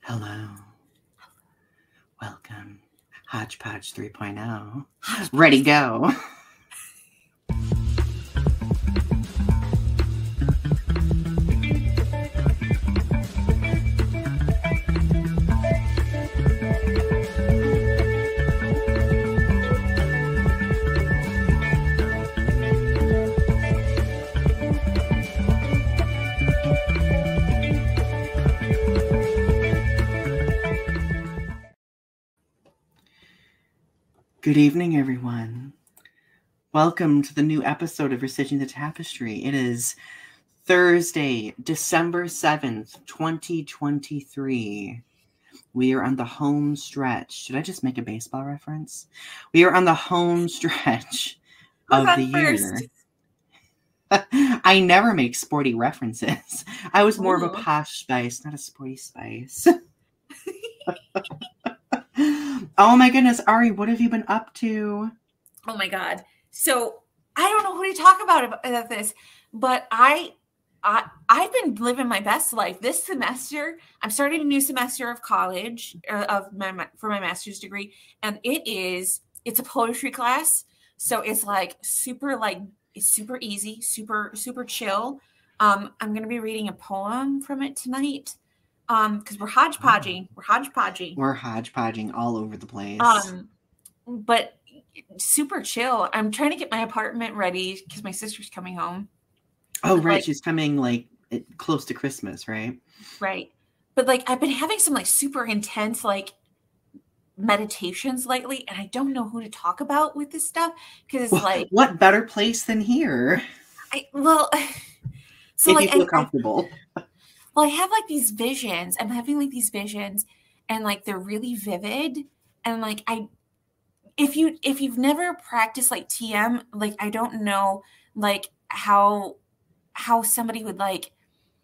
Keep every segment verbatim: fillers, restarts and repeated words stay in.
Hello. Welcome. Hodgepodge three point oh. Ready, go. Good evening, everyone. Welcome to the new episode of Restitching the Tapestry. It is Thursday, December seventh, twenty twenty-three. We are on the home stretch. Should I just make a baseball reference? We are on the home stretch of the year. I never make sporty references. I was more Ooh. of a posh spice, not a sporty spice. Oh my goodness, Ari, what have you been up to? Oh my God. So I don't know who to talk about about this, but I, I, I've been living my best life this semester. I'm starting a new semester of college uh, of my, for my master's degree. And it is, it's a poetry class. So it's like super, like it's super easy, super, super chill. Um, I'm going to be reading a poem from it tonight. Um, because we're hodgepodging, we're hodgepodging, we're hodgepodging all over the place. Um, but super chill. I'm trying to get my apartment ready because my sister's coming home. Oh, but right, like, she's coming like close to Christmas, right? Right, but like I've been having some like super intense like meditations lately, and I don't know who to talk about with this stuff because well, like what better place than here? I well, so if like you feel I, comfortable. I, Well, I have like these visions. I'm having like these visions and like they're really vivid. And like I if you if you've never practiced like T M, like I don't know like how how somebody would like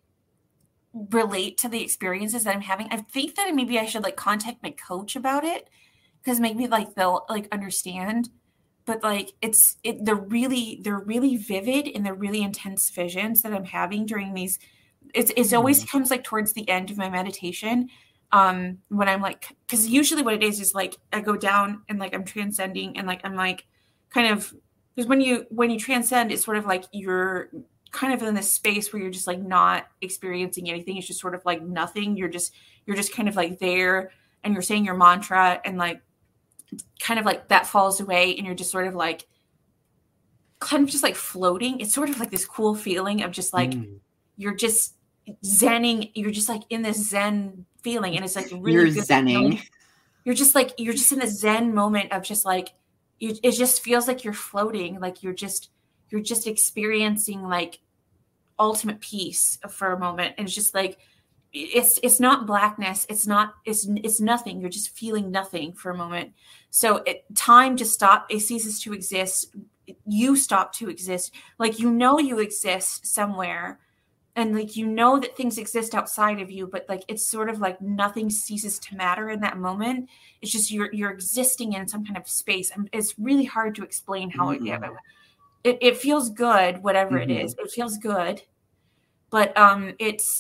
relate to the experiences that I'm having. I think that maybe I should like contact my coach about it because maybe like they'll like understand. But like it's it they're really they're really vivid and they're really intense visions that I'm having during these It's it's always comes like towards the end of my meditation, um, when I'm like, because usually what it is is like I go down and like I'm transcending and like I'm like kind of because when you when you transcend, it's sort of like you're kind of in this space where you're just like not experiencing anything. It's just sort of like nothing. You're just you're just kind of like there and you're saying your mantra and like kind of like that falls away and you're just sort of like kind of just like floating. It's sort of like this cool feeling of just like mm. you're just zenning, you're just like in this zen feeling and it's like really you're good zenning feeling. You're just like you're just in the zen moment of just like you, it just feels like you're floating, like you're just you're just experiencing like ultimate peace for a moment. And it's just like it's it's not blackness, it's not it's it's nothing. You're just feeling nothing for a moment. So it, time just stop, it ceases to exist. You stop to exist, like you know you exist somewhere. And like, you know that things exist outside of you, but like, it's sort of like nothing ceases to matter in that moment. It's just, you're, you're existing in some kind of space. And it's really hard to explain how mm-hmm. it, it, it feels good, whatever mm-hmm. it is, it feels good. But um, it's,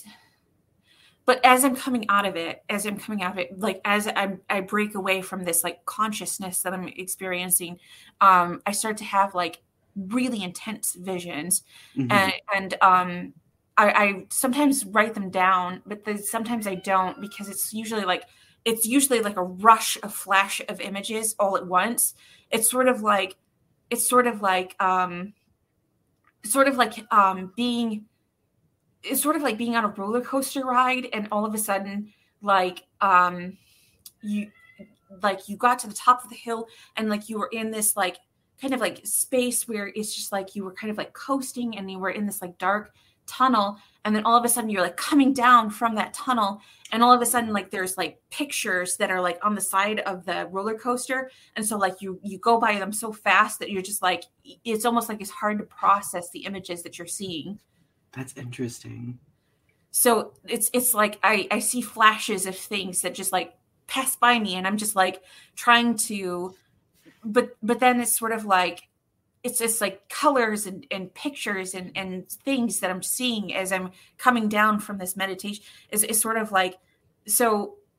but as I'm coming out of it, as I'm coming out of it, like as I I break away from this like consciousness that I'm experiencing, um, I start to have like really intense visions mm-hmm. and, and um, I, I sometimes write them down, but then sometimes I don't because it's usually like it's usually like a rush, a flash of images all at once. It's sort of like it's sort of like um, sort of like um, being it's sort of like being on a roller coaster ride, and all of a sudden, like um, you like you got to the top of the hill, and like you were in this like kind of like space where it's just like you were kind of like coasting, and you were in this like dark tunnel, and then all of a sudden you're like coming down from that tunnel, and all of a sudden like there's like pictures that are like on the side of the roller coaster, and so like you you go by them so fast that you're just like it's almost like it's hard to process the images that you're seeing. That's interesting. So it's it's like I I see flashes of things that just like pass by me, and I'm just like trying to but but then it's sort of like it's just like colors and, and pictures and, and things that I'm seeing as I'm coming down from this meditation is, is sort of like, so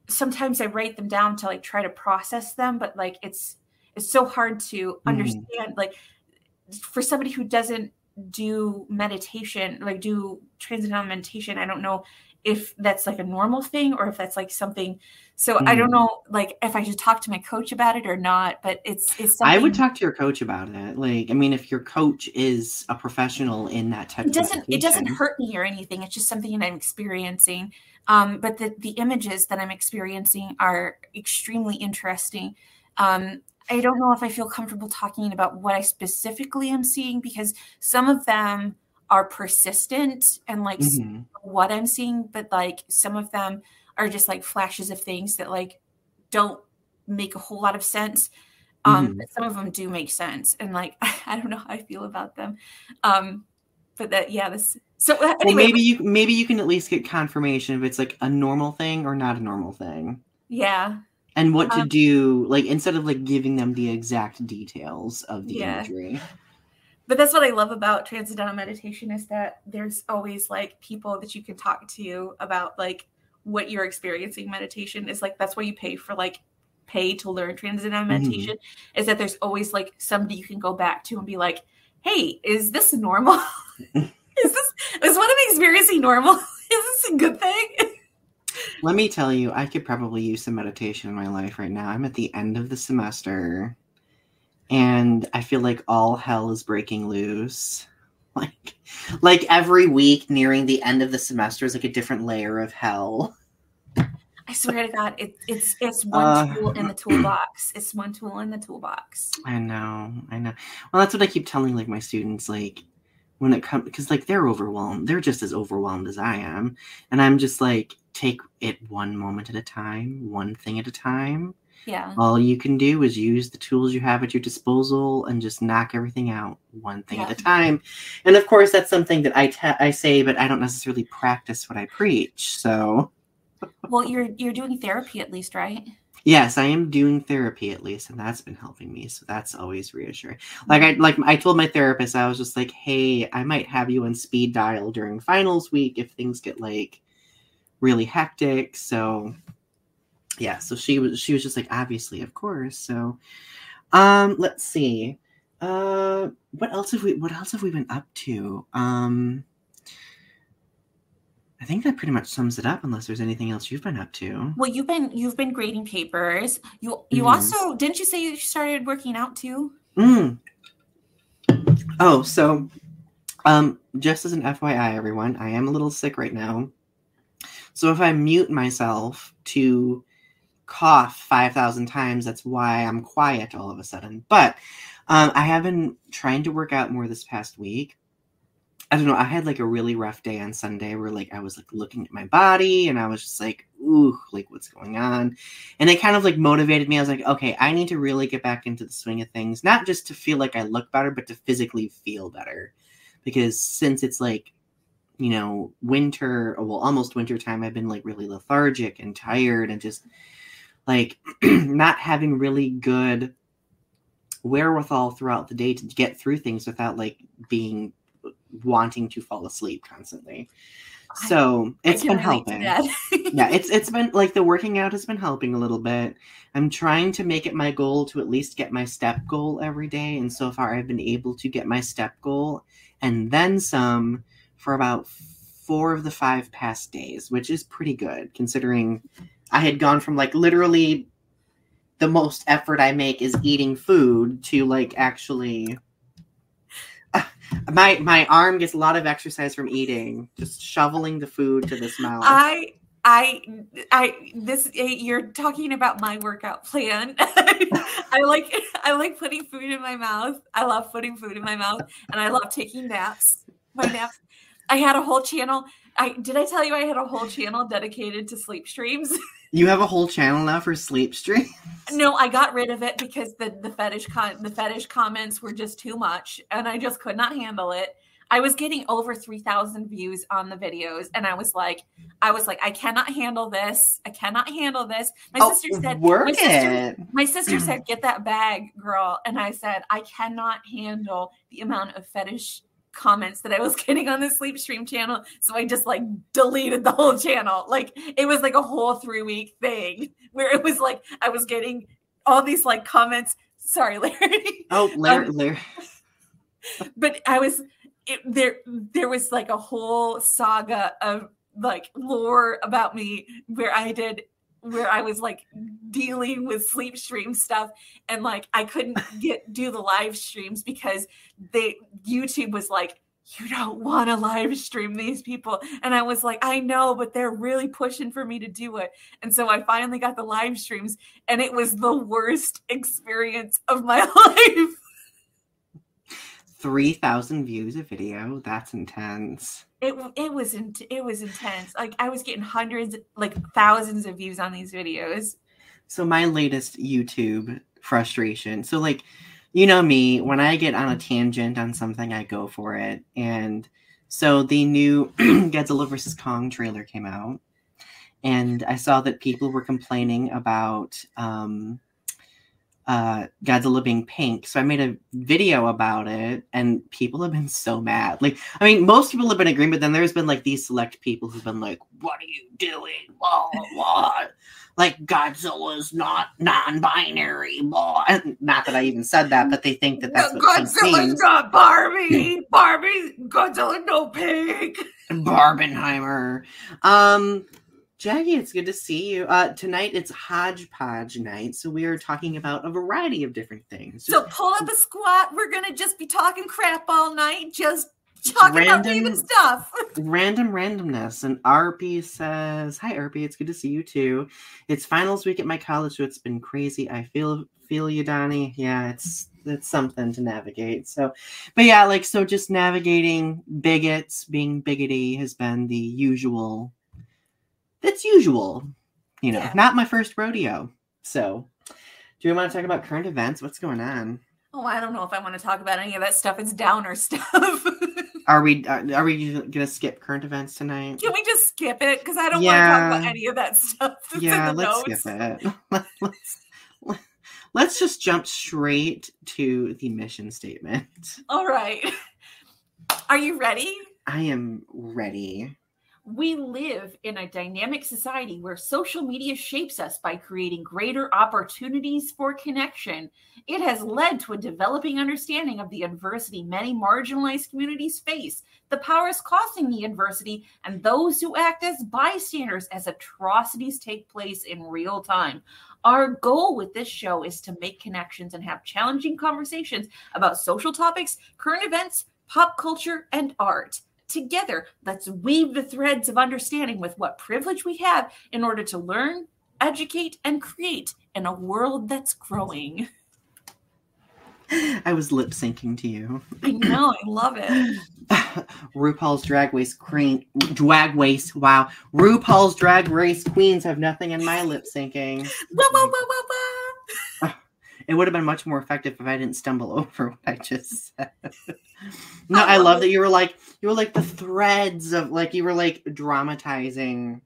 sometimes I write them down to like try to process them, but like it's it's so hard to understand. Mm. Like for somebody who doesn't do meditation, like do transcendental meditation, I don't know if that's like a normal thing or if that's like something. So mm. I don't know, like if I should talk to my coach about it or not, but it's, it's something. I would talk to your coach about it. Like, I mean, if your coach is a professional in that type it doesn't, of it doesn't hurt me or anything. It's just something that I'm experiencing. Um, but the, the images that I'm experiencing are extremely interesting. Um, I don't know if I feel comfortable talking about what I specifically am seeing, because some of them are persistent and like mm-hmm. what I'm seeing, but like some of them are just like flashes of things that like don't make a whole lot of sense. Um, mm-hmm. But some of them do make sense. And like, I don't know how I feel about them. Um, but that, yeah, this, so anyway. Well, maybe you, maybe you can at least get confirmation if it's like a normal thing or not a normal thing. Yeah. And what to um, do, like, instead of like giving them the exact details of the yeah. imagery. But that's what I love about transcendental meditation, is that there's always like people that you can talk to about like what you're experiencing. Meditation is like, that's why you pay for like pay to learn transcendental meditation, mm-hmm. is that there's always like somebody you can go back to and be like, hey, is this normal? is this, is what I'm experiencing normal? Is this a good thing? Let me tell you, I could probably use some meditation in my life right now. I'm at the end of the semester, and I feel like all hell is breaking loose. Like, like every week nearing the end of the semester is like a different layer of hell. I swear to God, it, it's it's one uh, tool in the toolbox. It's one tool in the toolbox. I know, I know. Well, that's what I keep telling like my students, like when it comes, because like they're overwhelmed. They're just as overwhelmed as I am, and I'm just like, take it one moment at a time, one thing at a time. Yeah. All you can do is use the tools you have at your disposal and just knock everything out one thing yeah. at a time. And of course, that's something that I te- I say, but I don't necessarily practice what I preach. So. Well, you're you're doing therapy at least, right? Yes, I am doing therapy at least, and that's been helping me. So that's always reassuring. Like I like I told my therapist, I was just like, hey, I might have you on speed dial during finals week if things get like really hectic. So yeah, so she was she was just like, obviously, of course. So um let's see. Uh what else have we what else have we been up to? Um I think that pretty much sums it up, unless there's anything else you've been up to. Well, you've been you've been grading papers. You you mm. also didn't you say you started working out too? Mm. Oh, so um just as an F Y I, everyone, I am a little sick right now. So if I mute myself to cough five thousand times, that's why I'm quiet all of a sudden. But um, I have been trying to work out more this past week. I don't know. I had like a really rough day on Sunday where like I was like looking at my body and I was just like, ooh, like what's going on? And it kind of like motivated me. I was like, okay, I need to really get back into the swing of things, not just to feel like I look better, but to physically feel better. Because since it's like, you know, winter, well, almost winter time, I've been like really lethargic and tired and just like not having really good wherewithal throughout the day to get through things without like being wanting to fall asleep constantly. So I, it's I been helping. yeah, it's it's been like the working out has been helping a little bit. I'm trying to make it my goal to at least get my step goal every day. And so far I've been able to get my step goal and then some for about four of the five past days, which is pretty good considering I had gone from like literally the most effort I make is eating food to like actually uh, my my arm gets a lot of exercise from eating, just shoveling the food to this mouth. I I I this you're talking about my workout plan. I like I like putting food in my mouth. I love putting food in my mouth, and I love taking naps. My naps. I had a whole channel. I did I tell you I had a whole channel dedicated to sleep streams? You have a whole channel now for sleep streams? No, I got rid of it because the the fetish con- the fetish comments were just too much, and I just could not handle it. I was getting over three thousand views on the videos, and I was like, I was like, I cannot handle this. I cannot handle this. My oh, sister said, work my sister, it. my sister said, get that bag, girl. And I said, I cannot handle the amount of fetish comments that I was getting on the Sleep Stream channel. So I just like deleted the whole channel. Like it was like a whole three week thing where it was like I was getting all these like comments. Sorry, Larry. Oh, Larry, um, Larry. But I was it, there. There was like a whole saga of like lore about me where I did. where I was like dealing with sleep stream stuff and like I couldn't get do the live streams because they YouTube was like, you don't want to live stream these people. And I was like, I know, but they're really pushing for me to do it. And so I finally got the live streams and it was the worst experience of my life. three thousand views a video. That's intense. It it was it was intense. Like I was getting hundreds, like thousands of views on these videos. So my latest YouTube frustration. So like, you know me, when I get on a tangent on something, I go for it. And so the new Godzilla versus Kong trailer came out, and I saw that people were complaining about um, uh, Godzilla being pink. So I made a video about it, and people have been so mad. Like, I mean, most people have been agreeing, but then there's been like these select people who've been like, what are you doing? Blah, blah, blah. Like, Godzilla's not non-binary. Blah. Not that I even said that, but they think that that's what Godzilla's not Barbie. Barbie, Godzilla no pink. Barbenheimer. Um... Jackie, it's good to see you. Uh, tonight it's Hodgepodge night, so we are talking about a variety of different things. So pull up a squat. We're going to just be talking crap all night, just talking random, about random stuff. Random randomness. And R P says, hi, R P, it's good to see you too. It's finals week at my college, so it's been crazy. I feel feel you, Donnie. Yeah, it's it's something to navigate. So, but yeah, like, so just navigating bigots, being biggity has been the usual... That's usual, you know, yeah. Not my first rodeo. So, do we want to talk about current events? What's going on? Oh, I don't know if I want to talk about any of that stuff. It's downer stuff. Are we are, are we going to skip current events tonight? Can we just skip it? Because I don't yeah. want to talk about any of that stuff. That's yeah, in the let's notes. skip it. let's, let's just jump straight to the mission statement. All right. Are you ready? I am ready. We live in a dynamic society where social media shapes us by creating greater opportunities for connection. It has led to a developing understanding of the adversity many marginalized communities face, the powers causing the adversity, and those who act as bystanders as atrocities take place in real time. Our goal with this show is to make connections and have challenging conversations about social topics, current events, pop culture, and art. Together, let's weave the threads of understanding with what privilege we have in order to learn, educate, and create in a world that's growing. I was lip syncing to you. I know, I love it. RuPaul's Drag Race Queen, Drag Race, wow. RuPaul's Drag Race Queens have nothing in my lip syncing. Wah, wah, wah, wah, wah. It would have been much more effective if I didn't stumble over what I just said. No, I, I love it. that you were like you were like the threads of like you were like dramatizing.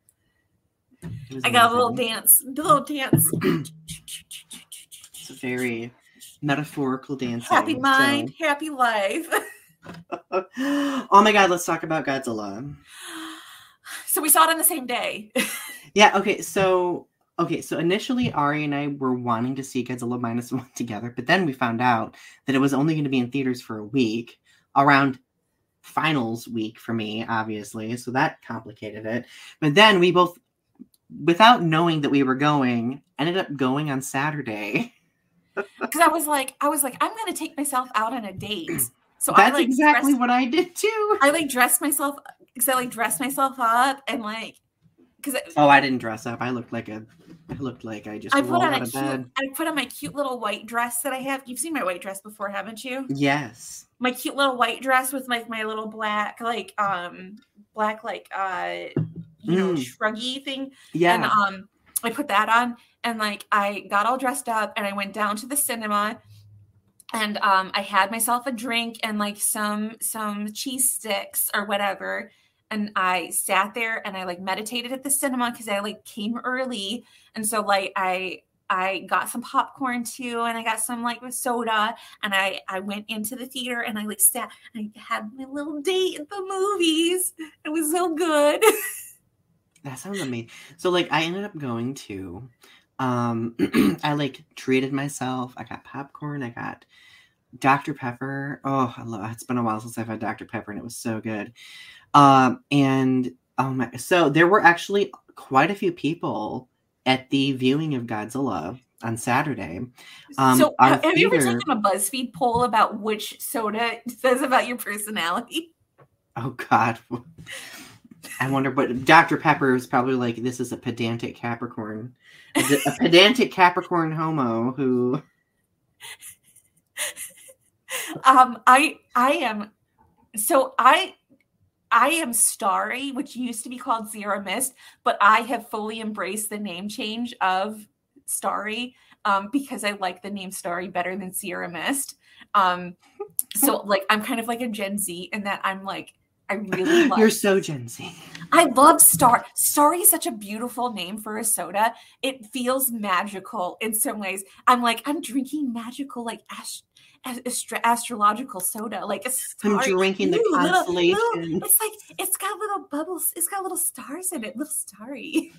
I got a little dance, a little dance. It's a very metaphorical dancing. Happy mind, so. Happy life. Oh my God, let's talk about Godzilla. So we saw it on the same day. Yeah. Okay. So. Okay, so initially Ari and I were wanting to see Godzilla Minus One together, but then we found out that it was only going to be in theaters for a week, around finals week for me, obviously, so that complicated it. But then we both, without knowing that we were going, ended up going on Saturday. Because I was like, I was like, I'm going to take myself out on a date. So that's I, like, exactly dressed, what I did too. I like dressed myself, because I like dressed myself up and like. It, oh, I didn't dress up. I looked like a, I looked like I just I rolled out of cute, bed. I put on my cute little white dress that I have. You've seen my white dress before, haven't you? Yes. My cute little white dress with like my, my little black, like, um, black, like, uh, you mm. know, shruggy thing. Yeah. And um, I put that on and like I got all dressed up and I went down to the cinema. And um, I had myself a drink and like some some cheese sticks or whatever. And I sat there and I like meditated at the cinema because I like came early. And so like I I got some popcorn too, and I got some like with soda, and I I went into the theater and I like sat and I had my little date at the movies. It was so good. That sounds amazing. So like I ended up going to um I like treated myself. I got popcorn, I got Doctor Pepper. Oh, I love it's been a while since I've had Doctor Pepper and it was so good. Um and oh my so there were actually quite a few people at the viewing of Godzilla on Saturday. Um, so our have you ever theater- taken a BuzzFeed poll about which soda says about your personality? Oh God. I wonder, but Doctor Pepper is probably like, this is a pedantic Capricorn. A, a pedantic Capricorn homo who um I I am so I I am Starry, which used to be called Sierra Mist, but I have fully embraced the name change of Starry um, because I like the name Starry better than Sierra Mist. Um, so, like, I'm kind of like a Gen Z in that I'm like, I really love. You're so Gen Z. I love Star. Starry is such a beautiful name for a soda. It feels magical in some ways. I'm like, I'm drinking magical, like, ash. Astro- astrological soda, like a star. I'm drinking the Ooh, constellation. Little, little, it's like it's got little bubbles. It's got little stars in it. Little starry.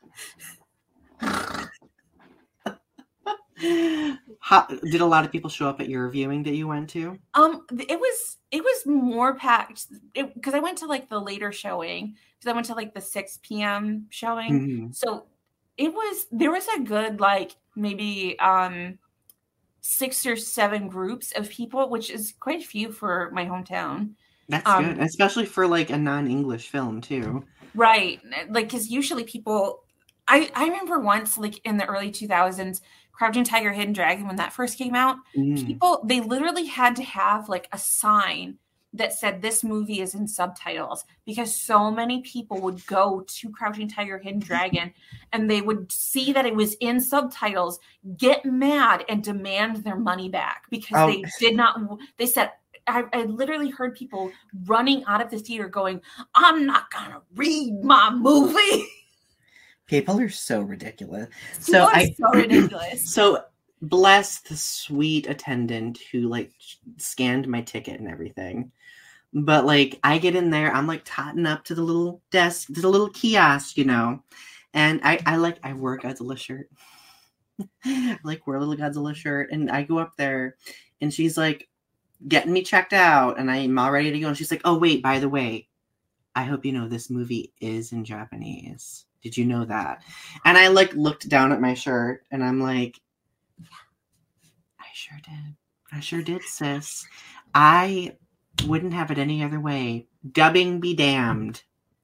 How, did a lot of people show up at your viewing that you went to? Um, it was it was more packed because I went to like the later showing because I went to like the six p.m. showing. Mm-hmm. So it was there was a good like maybe um. six or seven groups of people, which is quite a few for my hometown. That's um, good, especially for like a non-English film too. Right. Like, because usually people, I, I remember once, like in the early two thousands, Crouching Tiger, Hidden Dragon, when that first came out, Mm. people, they literally had to have like a sign that said this movie is in subtitles because so many people would go to Crouching Tiger, Hidden Dragon and they would see that it was in subtitles, get mad and demand their money back because Oh. they did not, they said, I, I literally heard people running out of the theater going, I'm not going to read my movie. People are so ridiculous. People So are I so ridiculous. So bless the sweet attendant who like scanned my ticket and everything. But like I get in there, I'm like totting up to the little desk, to the little kiosk, you know. And I, I like I wear a Godzilla shirt. I like wear a little Godzilla shirt. And I go up there and she's like getting me checked out and I'm all ready to go. And she's like, oh wait, by the way, I hope you know this movie is in Japanese. Did you know that? And I like looked down at my shirt and I'm like, yeah, I sure did. I sure did, sis. I wouldn't have it any other way. Dubbing be damned.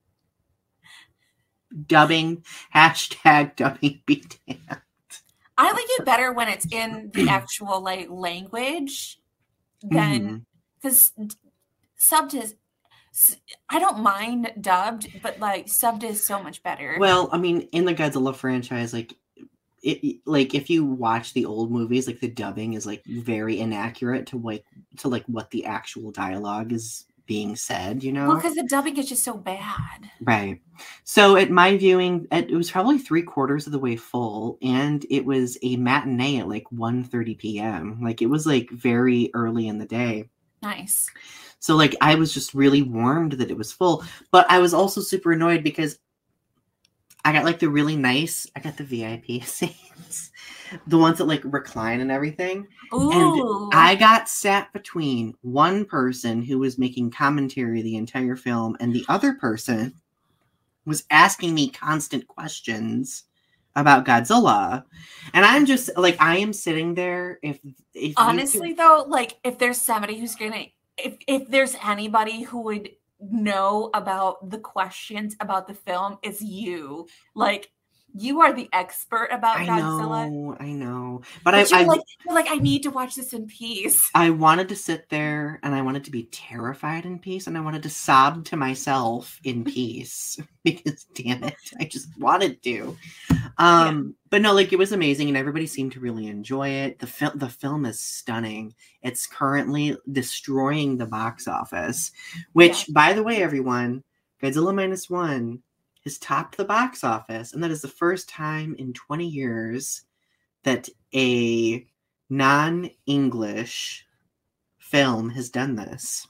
Dubbing, hashtag dubbing be damned. I like it better when it's in the actual like language than because mm-hmm. subbed is. I don't mind dubbed, but like subbed is so much better. Well, I mean, in the Godzilla franchise, like, it, like if you watch the old movies, like the dubbing is like very inaccurate to like to like what the actual dialogue is being said. You know, well, because the dubbing is just so bad. Right. So at my viewing, it was probably three quarters of the way full, and it was a matinee at like one thirty p.m. Like it was like very early in the day. Nice. So, like, I was just really warmed that it was full. But I was also super annoyed because I got, like, the really nice... I got the V I P seats. The ones that, like, recline and everything. Ooh. And I got sat between one person who was making commentary the entire film and the other person was asking me constant questions about Godzilla. And I'm just, like, I am sitting there. If, if Honestly, could... though, like, if there's somebody who's going to... If if there's anybody who would know about the questions about the film, it's you. Like, you are the expert about I Godzilla. I know, I know. But, but I, you're I like, you're like, I need to watch this in peace. I wanted to sit there and I wanted to be terrified in peace and I wanted to sob to myself in peace because damn it, I just wanted to. Um, yeah. But no, like it was amazing and everybody seemed to really enjoy it. The film, the film is stunning. It's currently destroying the box office, which yeah. by the way, everyone, Godzilla Minus One has topped the box office. And that is the first time in twenty years that a non-English film has done this.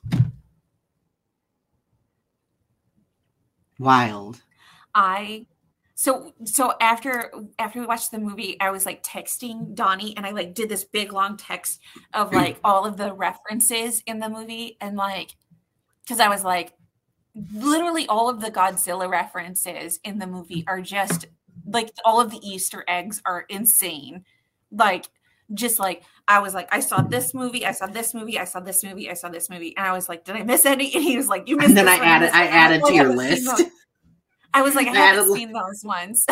Wild. I so so after after we watched the movie, I was like texting Donnie, and I like did this big long text of like all of the references in the movie, and like because I was like, literally all of the Godzilla references in the movie are just like all of the Easter eggs are insane. Like just like I was like, I saw this movie, I saw this movie, I saw this movie, I saw this movie, and I was like, did I miss any? And he was like, you missed. And then this I one, added, I added to your list. I was like, I, I haven't added, seen those ones.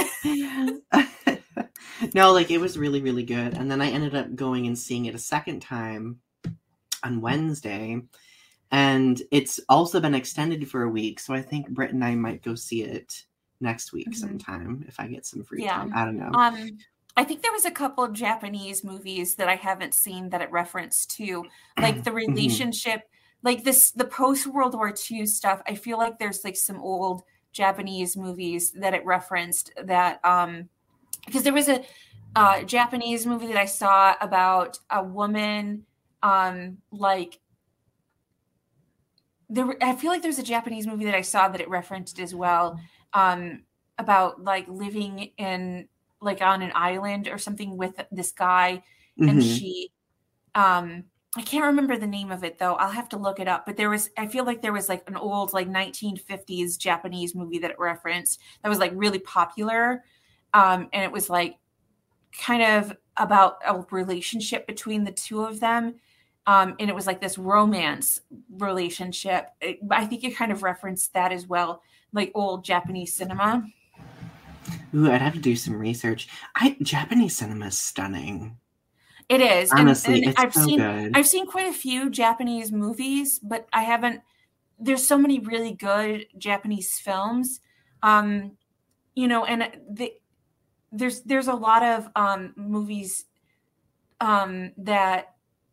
No, like it was really, really good. And then I ended up going and seeing it a second time on Wednesday. And it's also been extended for a week. So I think Britt and I might go see it next week mm-hmm. sometime if I get some free yeah. time. I don't know. Um, I think there was a couple of Japanese movies that I haven't seen that it referenced to, like the relationship, mm-hmm. like this, the post-World War Two stuff. I feel like there's like some old Japanese movies that it referenced that, um, because there was a uh, Japanese movie that I saw about a woman, um, like, There, were, I feel like there's a Japanese movie that I saw that it referenced as well, um, about like living in like on an island or something with this guy, mm-hmm. and she, um, I can't remember the name of it though. I'll have to look it up. But there was, I feel like there was like an old like nineteen fifties Japanese movie that it referenced that was like really popular, um, and it was like kind of about a relationship between the two of them. Um, and it was like this romance relationship. It, I think it kind of referenced that as well, like old Japanese cinema. Ooh, I'd have to do some research. I Japanese cinema is stunning. It is. Honestly, and, and it's I've so seen, good. I've seen quite a few Japanese movies, but I haven't. There's so many really good Japanese films, um, you know, and the, there's there's a lot of um, movies um, that.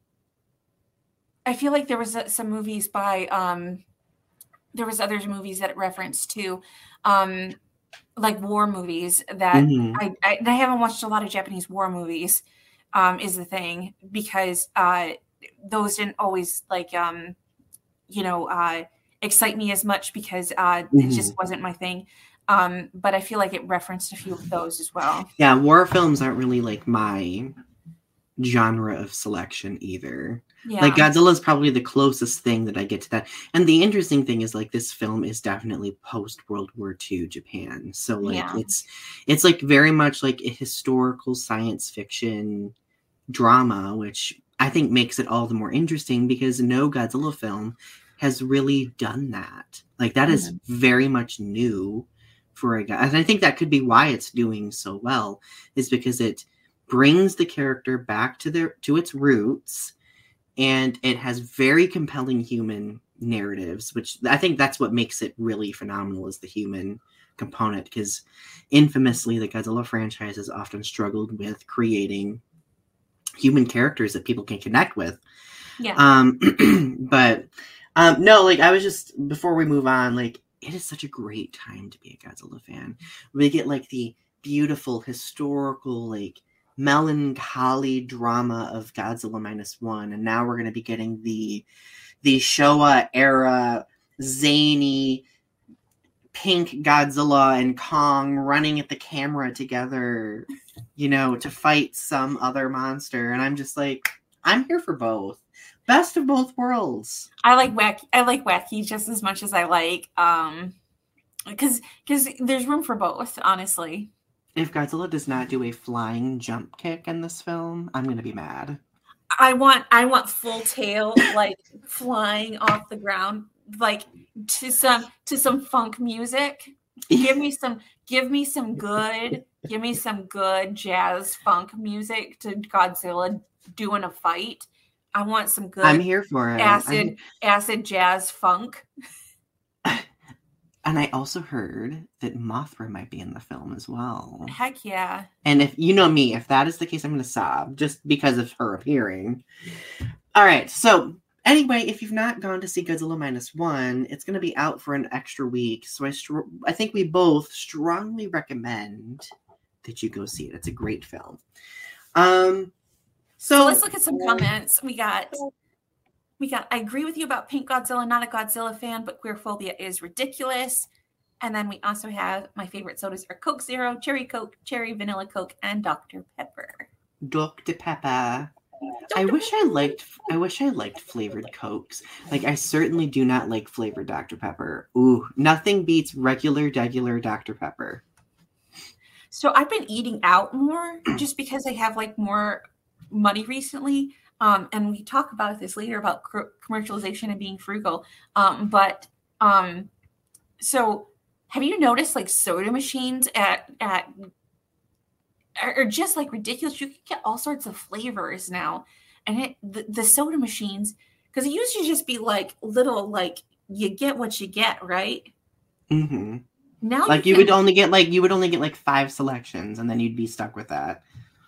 I feel like there was some movies by, um, there was other movies that it referenced to, um, like war movies that mm-hmm. I, I, I haven't watched a lot of Japanese war movies, um, is the thing, because uh, those didn't always like, um, you know, uh, excite me as much because uh, mm-hmm. it just wasn't my thing. Um, but I feel like it referenced a few of those as well. Yeah, war films aren't really like my genre of selection either. Yeah. Like Godzilla is probably the closest thing that I get to that. And the interesting thing is like this film is definitely post World War Two Japan. So like yeah. it's it's like very much like a historical science fiction drama, which I think makes it all the more interesting because no Godzilla film has really done that. Like that mm-hmm. is very much new for a guy. And I think that could be why it's doing so well, is because it brings the character back to their to its roots. And it has very compelling human narratives, which I think that's what makes it really phenomenal is the human component. Because infamously, the Godzilla franchise has often struggled with creating human characters that people can connect with. Yeah. Um, but um, no, like I was just, before we move on, like it is such a great time to be a Godzilla fan. We get like the beautiful historical, like, melancholy drama of Godzilla minus one, and now we're going to be getting the the Showa era zany pink Godzilla and Kong running at the camera together, you know, to fight some other monster. And I'm just like, I'm here for both. Best of both worlds. I like wacky. I like wacky just as much as I like, um, because because there's room for both, honestly. If Godzilla does not do a flying jump kick in this film, I'm gonna be mad. I want I want full tail, like flying off the ground, like to some to some funk music. Give me some give me some good give me some good jazz funk music to Godzilla doing a fight. I want some good I'm here for it. Acid I'm... acid jazz funk. And I also heard that Mothra might be in the film as well. Heck yeah. And if you know me, if that is the case, I'm going to sob just because of her appearing. All right. So anyway, if you've not gone to see Godzilla Minus One, it's going to be out for an extra week. So I, str- I think we both strongly recommend that you go see it. It's a great film. Um, so, so let's look at some comments. We got, we got, I agree with you about Pink Godzilla, not a Godzilla fan, but queerphobia is ridiculous. And then we also have my favorite sodas are Coke Zero, Cherry Coke, Cherry Vanilla Coke, and Doctor Pepper. Doctor Pepper. I wish I liked I wish I liked flavored Cokes. Like, I certainly do not like flavored Doctor Pepper. Ooh, nothing beats regular, regular Doctor Pepper. So I've been eating out more just because I have like more money recently. Um, and we talk about this later about cr- commercialization and being frugal. Um, but um, so have you noticed like soda machines at at are just like ridiculous? You can get all sorts of flavors now, and it the, the soda machines, because it used to just be like little like you get what you get, right? Mm-hmm. Now like you, you can, would only get like you would only get like five selections, and then you'd be stuck with that.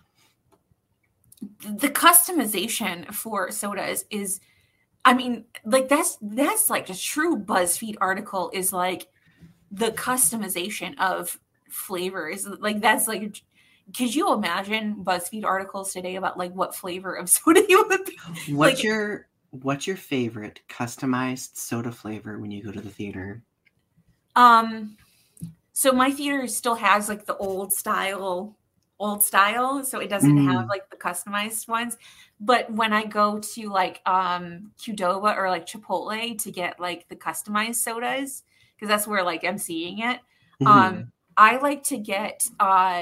The customization for sodas is, I mean, like that's that's like a true BuzzFeed article is like the customization of flavors. Like that's like. Could you imagine BuzzFeed articles today about like what flavor of soda you would be? What's like, your what's your favorite customized soda flavor when you go to the theater? Um, so my theater still has like the old style, old style, so it doesn't Mm. have like the customized ones. But when I go to like um Qdoba or like Chipotle to get like the customized sodas, because that's where like I'm seeing it. Mm-hmm. Um, I like to get uh.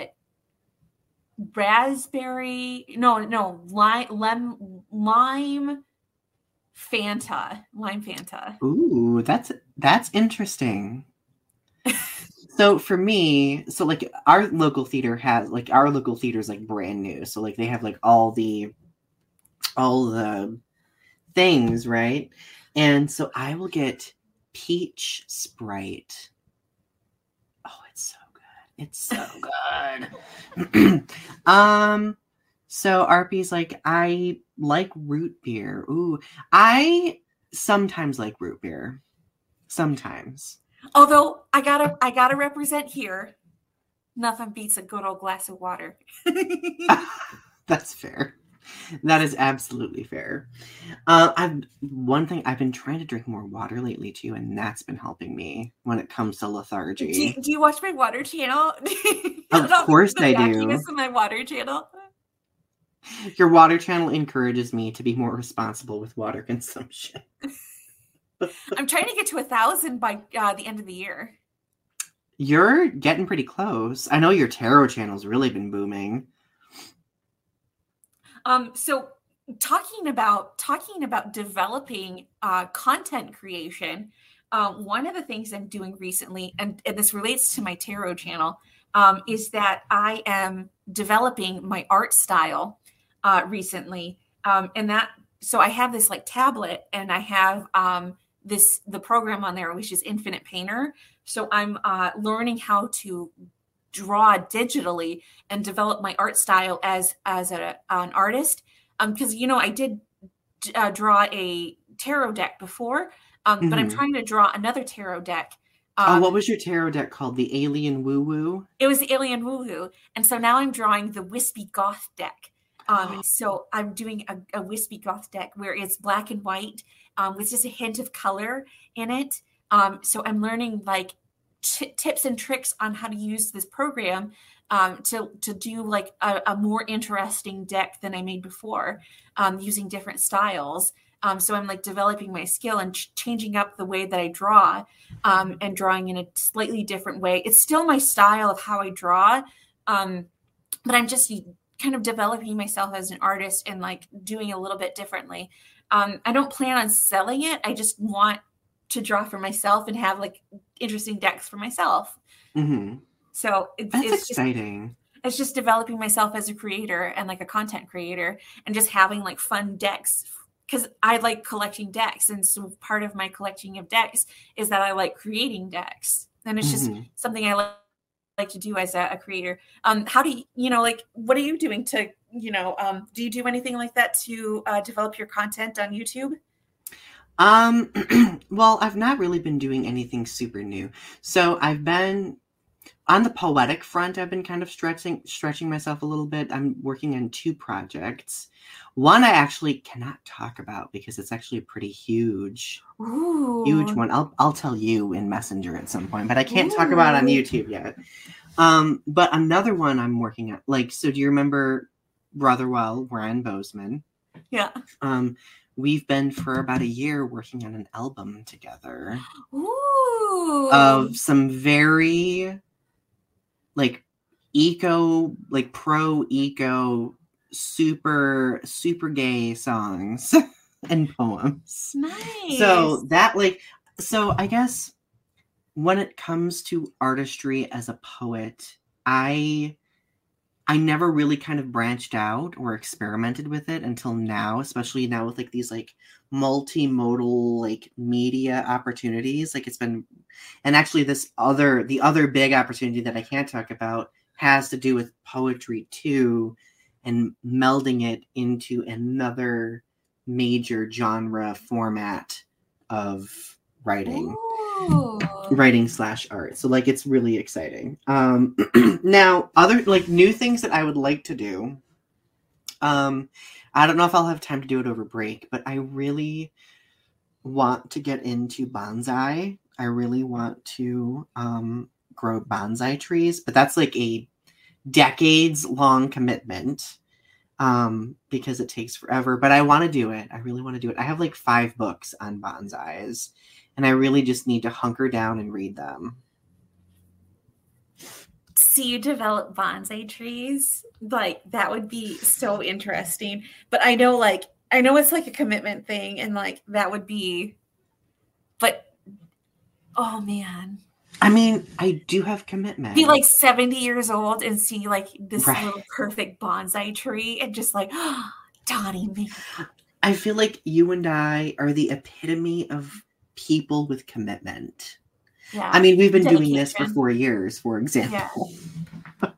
raspberry no no lime lem, lime Fanta lime Fanta. Ooh, that's that's interesting. So for me, so like our local theater has like our local theater is like brand new, so like they have like all the all the things, right? And so I will get peach Sprite. Oh, it's so good. It's so good. um, so R P's like, I like root beer. Ooh, I sometimes like root beer. Sometimes. Although I gotta I gotta represent here. Nothing beats a good old glass of water. That's fair. That is absolutely fair. Uh, I've one thing I've been trying to drink more water lately too, and that's been helping me when it comes to lethargy. Do you, do you watch my water channel? Of course the I do. wackiness of my water channel. Your water channel encourages me to be more responsible with water consumption. I'm trying to get to a thousand by uh, the end of the year. You're getting pretty close. I know your tarot channel's really been booming. Um, so talking about talking about developing uh, content creation, uh, one of the things I'm doing recently, and, and this relates to my tarot channel, um, is that I am developing my art style uh, recently, um, and that so I have this like tablet, and I have um, this the program on there, which is Infinite Painter. So I'm uh, learning how to draw digitally and develop my art style as as a, an artist. Um, because you know I did uh, draw a tarot deck before, um, mm-hmm. but I'm trying to draw another tarot deck. Um, oh, what was your tarot deck called? The Alien Woo Woo? It was the Alien Woo Woo, and so now I'm drawing the Wispy Goth deck. Um, so I'm doing a, a Wispy Goth deck where it's black and white um, with just a hint of color in it. Um, so I'm learning like t- tips and tricks on how to use this program um, to to do like a, a more interesting deck than I made before, um, using different styles. Um, so I'm like developing my skill and ch- changing up the way that I draw um, and drawing in a slightly different way. It's still my style of how I draw, um, but I'm just kind of developing myself as an artist and like doing a little bit differently. Um, I don't plan on selling it. I just want to draw for myself and have like interesting decks for myself. Mm-hmm. So it's, That's it's exciting. Just, it's just developing myself as a creator and like a content creator and just having like fun decks, because I like collecting decks. And so part of my collecting of decks is that I like creating decks. And it's just mm-hmm. something I like. like to do as a, a creator. Um, how do you, you know, like, what are you doing to, you know, um, do you do anything like that to uh, develop your content on YouTube? Um, well, I've not really been doing anything super new. So I've been, on the poetic front, I've been kind of stretching stretching myself a little bit. I'm working on two projects. One I actually cannot talk about because it's actually a pretty huge, Ooh. huge one. I'll I'll tell you in Messenger at some point, but I can't Ooh. talk about it on YouTube yet. Um, but another one I'm working on, like, so do you remember Brotherwell, Ryan Bozeman? Yeah. Um, we've been for about a year working on an album together. Ooh. Of some very like eco, like pro eco, super, super gay songs and poems. Nice. So that like, so I guess when it comes to artistry as a poet, I, I never really kind of branched out or experimented with it until now, especially now with like these like multimodal like media opportunities. Like it's been, and actually this other, the other big opportunity that I can't talk about has to do with poetry too, and melding it into another major genre format of writing. Ooh. Writing slash art. So like it's really exciting. Um now other like new things that I would like to do. Um I don't know if I'll have time to do it over break, but I really want to get into bonsai. I really want to um grow bonsai trees, but that's like a decades long commitment. Um because it takes forever, but I want to do it. I really want to do it. I have like five books on bonsais. And I really just need to hunker down and read them. See you develop bonsai trees. Like, that would be so interesting. But I know, like, I know it's like a commitment thing. And, like, that would be, but, oh, man. I mean, I do have commitment. Be, like, seventy years old and see, like, this right. little perfect bonsai tree. And just, like, oh, Donnie, me. I feel like you and I are the epitome of people with commitment. Yeah. I mean, we've been Dedication. doing this for four years, for example. Yeah.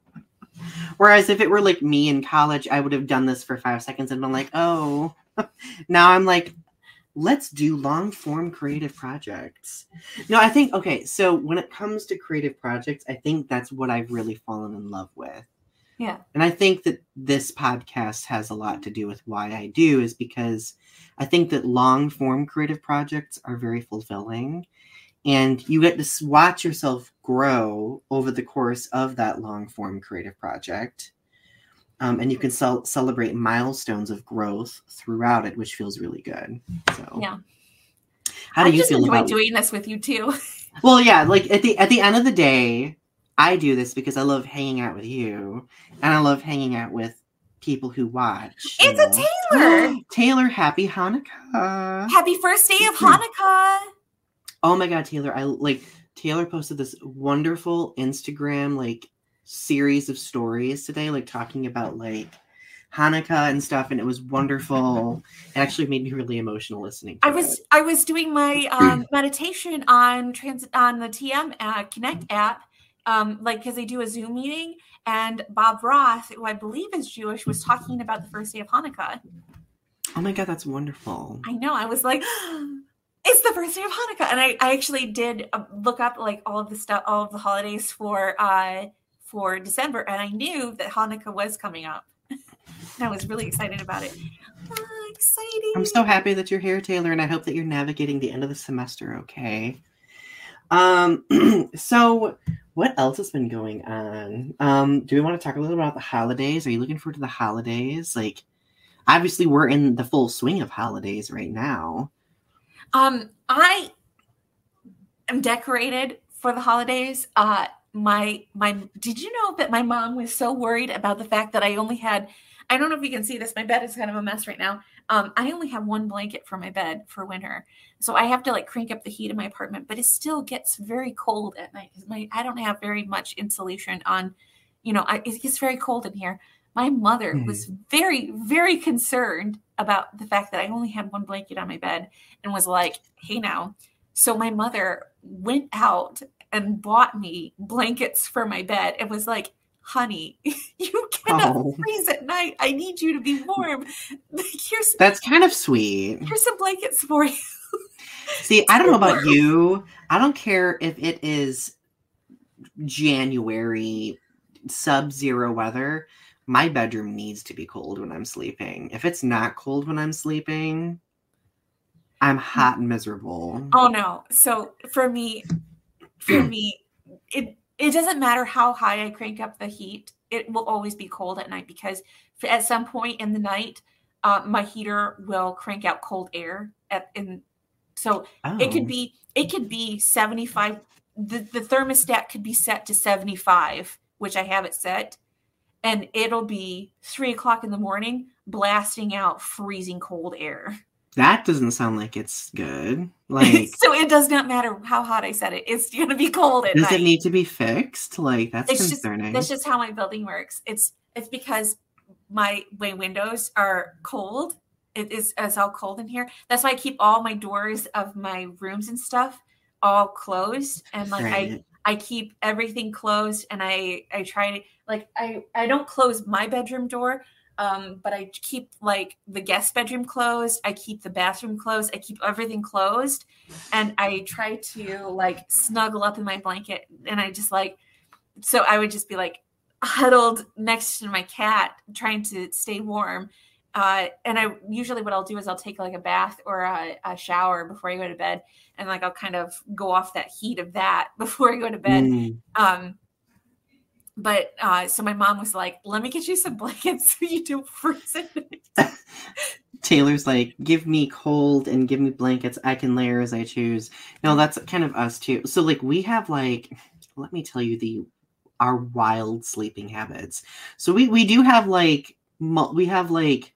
Whereas if it were like me in college, I would have done this for five seconds and been like, oh, now I'm like, let's do long form creative projects. No, I think, okay. So when it comes to creative projects, I think that's what I've really fallen in love with. Yeah. And I think that this podcast has a lot to do with why I do, is because I think that long form creative projects are very fulfilling, and you get to watch yourself grow over the course of that long form creative project. Um, and you can cel- celebrate milestones of growth throughout it, which feels really good. So yeah. How do I you just feel enjoy about doing this with you too? Well, yeah, like at the at the end of the day, I do this because I love hanging out with you, and I love hanging out with people who watch. It's know. a Taylor. Taylor, happy Hanukkah. Happy first day of Hanukkah. Oh my God, Taylor. I like Taylor posted this wonderful Instagram like series of stories today, like talking about like Hanukkah and stuff, and it was wonderful. It actually made me really emotional listening to I was it. I was doing my um, meditation on trans on the T M uh, Connect app, um, like because they do a Zoom meeting, and Bob Roth, who I believe is Jewish, was talking about the first day of Hanukkah. Oh my God, that's wonderful. I know. I was like, it's the first day of Hanukkah, and I, I actually did uh, look up like all of the stuff, all of the holidays for uh, for December, and I knew that Hanukkah was coming up. And I was really excited about it. Oh, exciting. I'm so happy that you're here, Taylor, and I hope that you're navigating the end of the semester okay. Um, so what else has been going on? Um, do we want to talk a little about the holidays? Are you looking forward to the holidays? Like, obviously we're in the full swing of holidays right now. Um, I am decorated for the holidays. Uh, my, my, did you know that my mom was so worried about the fact that I only had, I don't know if you can see this. My bed is kind of a mess right now. Um, I only have one blanket for my bed for winter. So I have to like crank up the heat in my apartment, but it still gets very cold at night. My, I don't have very much insulation on, you know, I, it gets very cold in here. My mother mm. was very, very concerned about the fact that I only had one blanket on my bed and was like, hey now. So my mother went out and bought me blankets for my bed. It was like, honey, you cannot oh. freeze at night. I need you to be warm. Here's, That's kind of sweet. Here's some blankets for you. See, I don't know about you. I don't care if it is January sub-zero weather, my bedroom needs to be cold when I'm sleeping. If it's not cold when I'm sleeping, I'm hot and miserable. Oh no. So for me, for me, it it doesn't matter how high I crank up the heat. It will always be cold at night because at some point in the night, uh, my heater will crank out cold air. At in so Oh. it could be it could be seventy-five. The, the thermostat could be set to seventy-five, which I have it set, and it'll be three o'clock in the morning, blasting out freezing cold air. That doesn't sound like it's good. Like, so it does not matter how hot I set it; it's going to be cold at does night. it need to be fixed? Like, that's it's concerning. Just, that's just how my building works. It's it's because my my windows are cold. It is it's all cold in here. That's why I keep all my doors of my rooms and stuff all closed, and like Right. I I keep everything closed, and I I try to like I I don't close my bedroom door. Um, but I keep like the guest bedroom closed. I keep the bathroom closed. I keep everything closed. And I try to like snuggle up in my blanket. And I just like, so I would just be like huddled next to my cat trying to stay warm. Uh, and I usually what I'll do is I'll take like a bath or a, a shower before I go to bed. And like, I'll kind of go off that heat of that before I go to bed. Mm. Um, But uh, so my mom was like, let me get you some blankets so you don't freeze it. Taylor's like, give me cold and give me blankets. I can layer as I choose. No, that's kind of us too. So like we have like, let me tell you the our wild sleeping habits. So we, we do have like, we have like,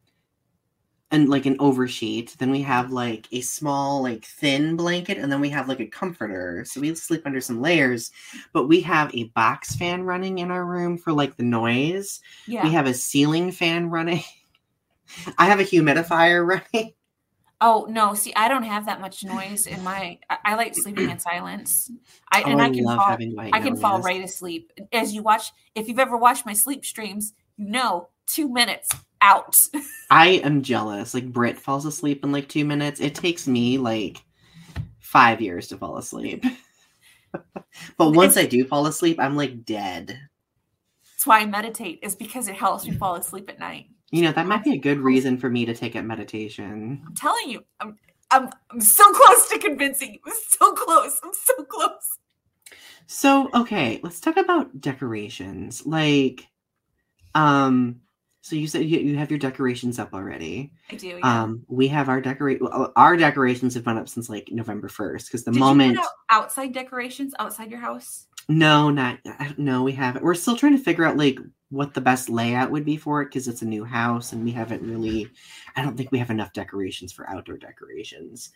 and like an oversheet. Then we have like a small, like thin blanket, and then we have like a comforter. So we sleep under some layers, but we have a box fan running in our room for like the noise. Yeah. We have a ceiling fan running. I have a humidifier running. Oh no! See, I don't have that much noise in my. I, I like sleeping in silence. I Oh, and I I can love fall. having white I can fall noise. right asleep as you watch. If you've ever watched my sleep streams, you know, two minutes out. I am jealous. Like Britt falls asleep in like two minutes. It takes me like five years to fall asleep. But once I do fall asleep, I'm like dead. That's why I meditate, is because it helps me fall asleep at night. You know, that might be a good reason for me to take up meditation. I'm telling you, I'm I'm I'm so close to convincing you. I'm so close. I'm so close. So, okay, let's talk about decorations. Like, um, so you said you, you have your decorations up already. I do. Yeah. Um, we have our decorate. Our decorations have been up since like November first because the Did moment you put out outside decorations outside your house? No, not no, we haven't. We're still trying to figure out like what the best layout would be for it because it's a new house and we haven't really. I don't think we have enough decorations for outdoor decorations.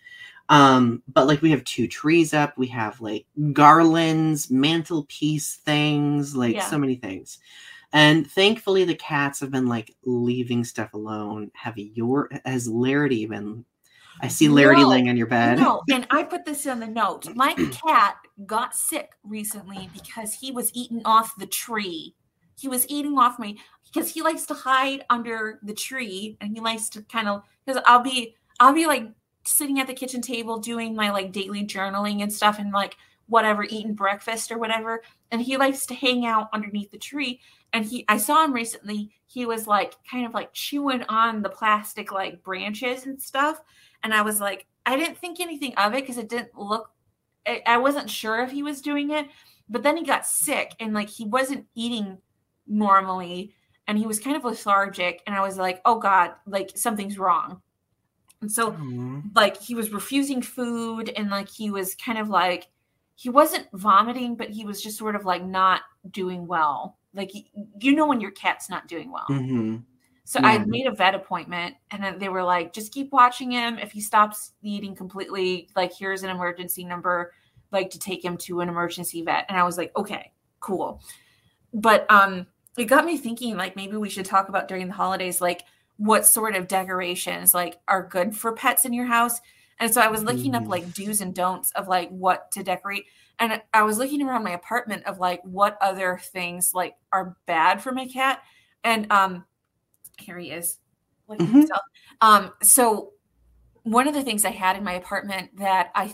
Um, but like we have two trees up. We have like garlands, mantelpiece things, like Yeah. so many things. And thankfully, the cats have been like leaving stuff alone. Have your has Larity been? I see Larity No, laying on your bed. No, and I put this in the note. My cat got sick recently because he was eating off the tree. He was eating off me because he likes to hide under the tree, and he likes to kind of because I'll be I'll be like sitting at the kitchen table doing my like daily journaling and stuff, and like whatever, eating breakfast or whatever, and he likes to hang out underneath the tree. And he, I saw him recently. He was like kind of like chewing on the plastic like branches and stuff. And I was like, I didn't think anything of it because it didn't look, I, I wasn't sure if he was doing it. But then he got sick and like he wasn't eating normally and he was kind of lethargic. And I was like, oh God, like something's wrong. And so Aw. like he was refusing food and like he was kind of like, he wasn't vomiting, but he was just sort of like not doing well. Like, you know, when your cat's not doing well. Mm-hmm. So Yeah. I made a vet appointment and then they were like, just keep watching him. If he stops eating completely, like here's an emergency number, like to take him to an emergency vet. And I was like, okay, cool. But um, it got me thinking like, maybe we should talk about during the holidays, like what sort of decorations like are good for pets in your house. And so I was looking Mhm. up like do's and don'ts of like what to decorate. And I was looking around my apartment of like what other things like are bad for my cat. And um, here he is. Looking Mhm. himself. Um, so one of the things I had in my apartment that I think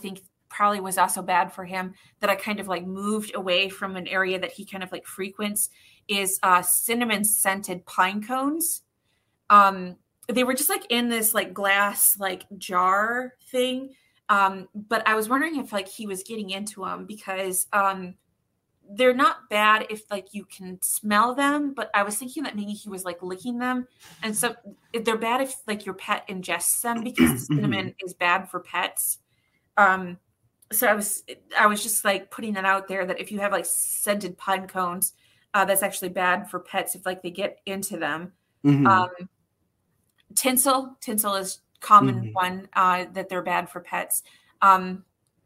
probably was also bad for him that I kind of like moved away from an area that he kind of like frequents is uh, cinnamon scented pine cones. Um, they were just like in this like glass like jar thing. Um, but I was wondering if like he was getting into them because um, they're not bad if like you can smell them, but I was thinking that maybe he was like licking them. And so they're bad if like your pet ingests them because cinnamon is bad for pets. Um, so I was, I was just like putting that out there that if you have like scented pine cones, uh, that's actually bad for pets if like they get into them. Mm-hmm. Um, tinsel, tinsel is common mm-hmm. one uh, that they're bad for pets. Um,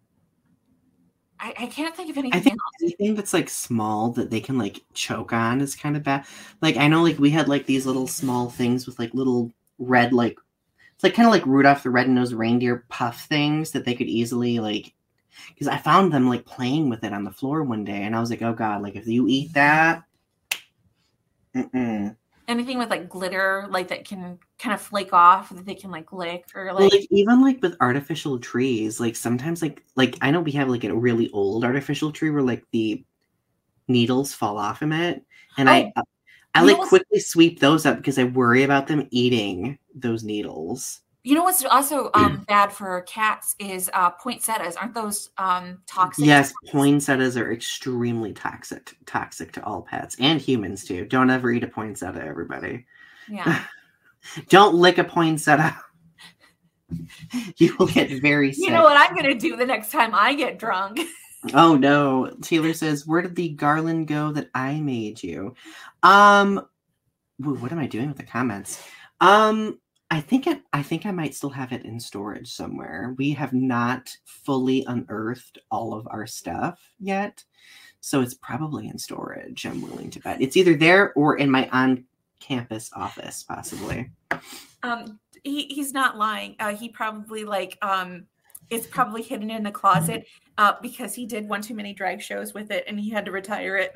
I, I can't think of anything I think else. Anything that's like small that they can like choke on is kind of bad. Like I know like we had like these little small things with like little red like it's like kind of like Rudolph the Red-Nosed Reindeer puff things that they could easily like because I found them like playing with it on the floor one day and I was like, oh god, like if you eat that, mm-mm. Anything with like glitter, like that can kind of flake off that they can like lick or like, well, like even like with artificial trees, like sometimes like like I know we have like a really old artificial tree where like the needles fall off from it, and oh, I I like quickly sweep those up because I worry about them eating those needles. You know what's also um, bad for cats is uh, poinsettias. Aren't those um, toxic? Yes, poinsettias are extremely toxic, toxic to all pets and humans too. Don't ever eat a poinsettia, everybody. Yeah. Don't lick a poinsettia. You will get very sick. You know what I'm going to do the next time I get drunk? Oh no. Taylor says, where did the garland go that I made you? Um, woo, what am I doing with the comments? Um, I think it, I think I might still have it in storage somewhere. We have not fully unearthed all of our stuff yet. So it's probably in storage, I'm willing to bet. It's either there or in my on-campus office, possibly. Um, he, he's not lying. Uh, he probably like, um, it's probably hidden in the closet uh, because he did one too many drag shows with it and he had to retire it.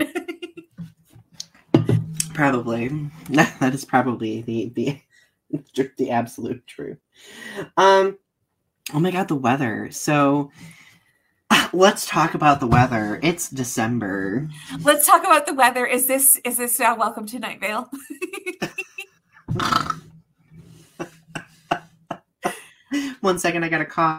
Probably. That is probably the, the, the absolute truth. Um, oh my God, the weather. So let's talk about the weather. It's December. Let's talk about the weather. Is this, is this uh, Welcome to Night Vale? One second, I got a cough.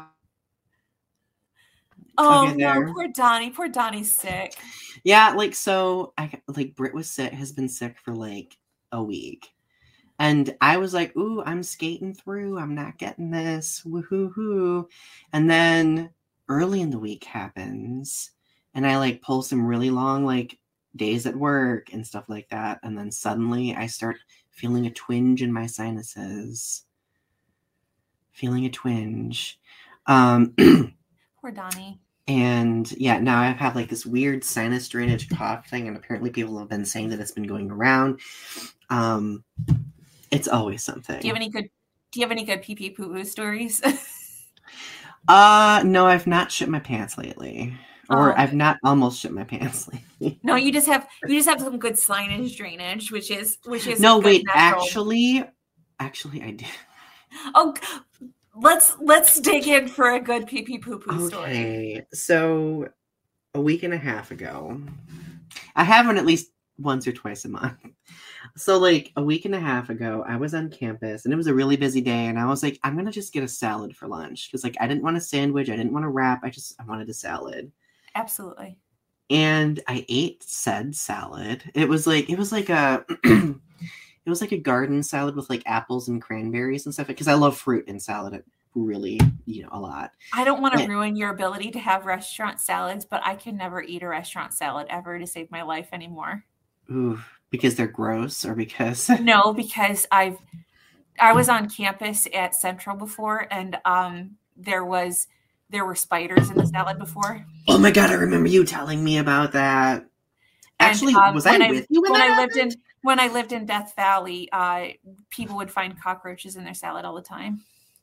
Oh, okay, no, poor Donnie. Poor Donnie's sick. Yeah, like, so, I like, Britt was sick, has been sick for, like, a week. And I was like, ooh, I'm skating through. I'm not getting this. Woohoo-hoo. And then early in the week happens. And I, like, pull some really long, like, days at work and stuff like that. And then suddenly I start feeling a twinge in my sinuses. Feeling a twinge. Um, Poor Donnie. And yeah, now I have like this weird sinus drainage cough thing, and apparently people have been saying that it's been going around. Um, it's always something. Do you have any good? Do you have any good pee pee poo poo stories? uh, no, I've not shit my pants lately, or oh. I've not almost shit my pants lately. No, you just have you just have some good sinus drainage, which is which is no. Wait, natural. actually, actually, I do. Oh. Let's let's dig in for a good pee pee poo poo story. Okay, so a week and a half ago, I have one at least once or twice a month. So like a week and a half ago, I was on campus and it was a really busy day, and I was like, I'm gonna just get a salad for lunch because like I didn't want a sandwich, I didn't want a wrap, I just I wanted a salad. Absolutely. And I ate said salad. It was like it was like a. It was like a garden salad with like apples and cranberries and stuff because I love fruit in salad really, you know, a lot. I don't want to and, ruin your ability to have restaurant salads, but I can never eat a restaurant salad ever to save my life anymore. Ooh, because they're gross or because No, because I've I was on campus at Central before, and um there was there were spiders in the salad before. Oh my God, I remember you telling me about that. Actually, and, um, was I with I, you when, when that I happened? lived in when I lived in Death Valley? Uh, people would find cockroaches in their salad all the time.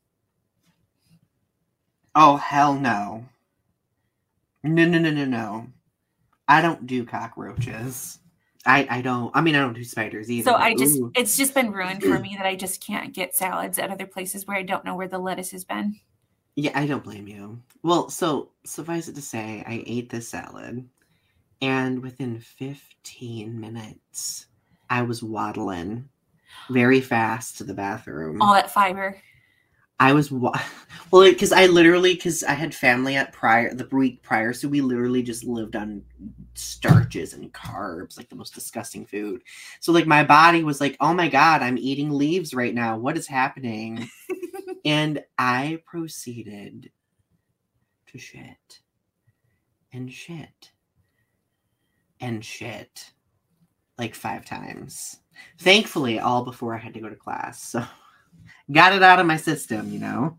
Oh hell no! No no no no no! I don't do cockroaches. I I don't. I mean, I don't do spiders either. So I just ooh. It's just been ruined for me that I just can't get salads at other places where I don't know where the lettuce has been. Yeah, I don't blame you. Well, so suffice it to say, I ate this salad, and within fifteen minutes, I was waddling very fast to the bathroom. All that fiber. I was wa- well, because I literally, because I had family at prior the week prior, so we literally just lived on starches and carbs, like the most disgusting food. So like my body was like, oh my god, I'm eating leaves right now. What is happening? And I proceeded to shit and shit and shit like five times. Thankfully, all before I had to go to class. So got it out of my system, you know?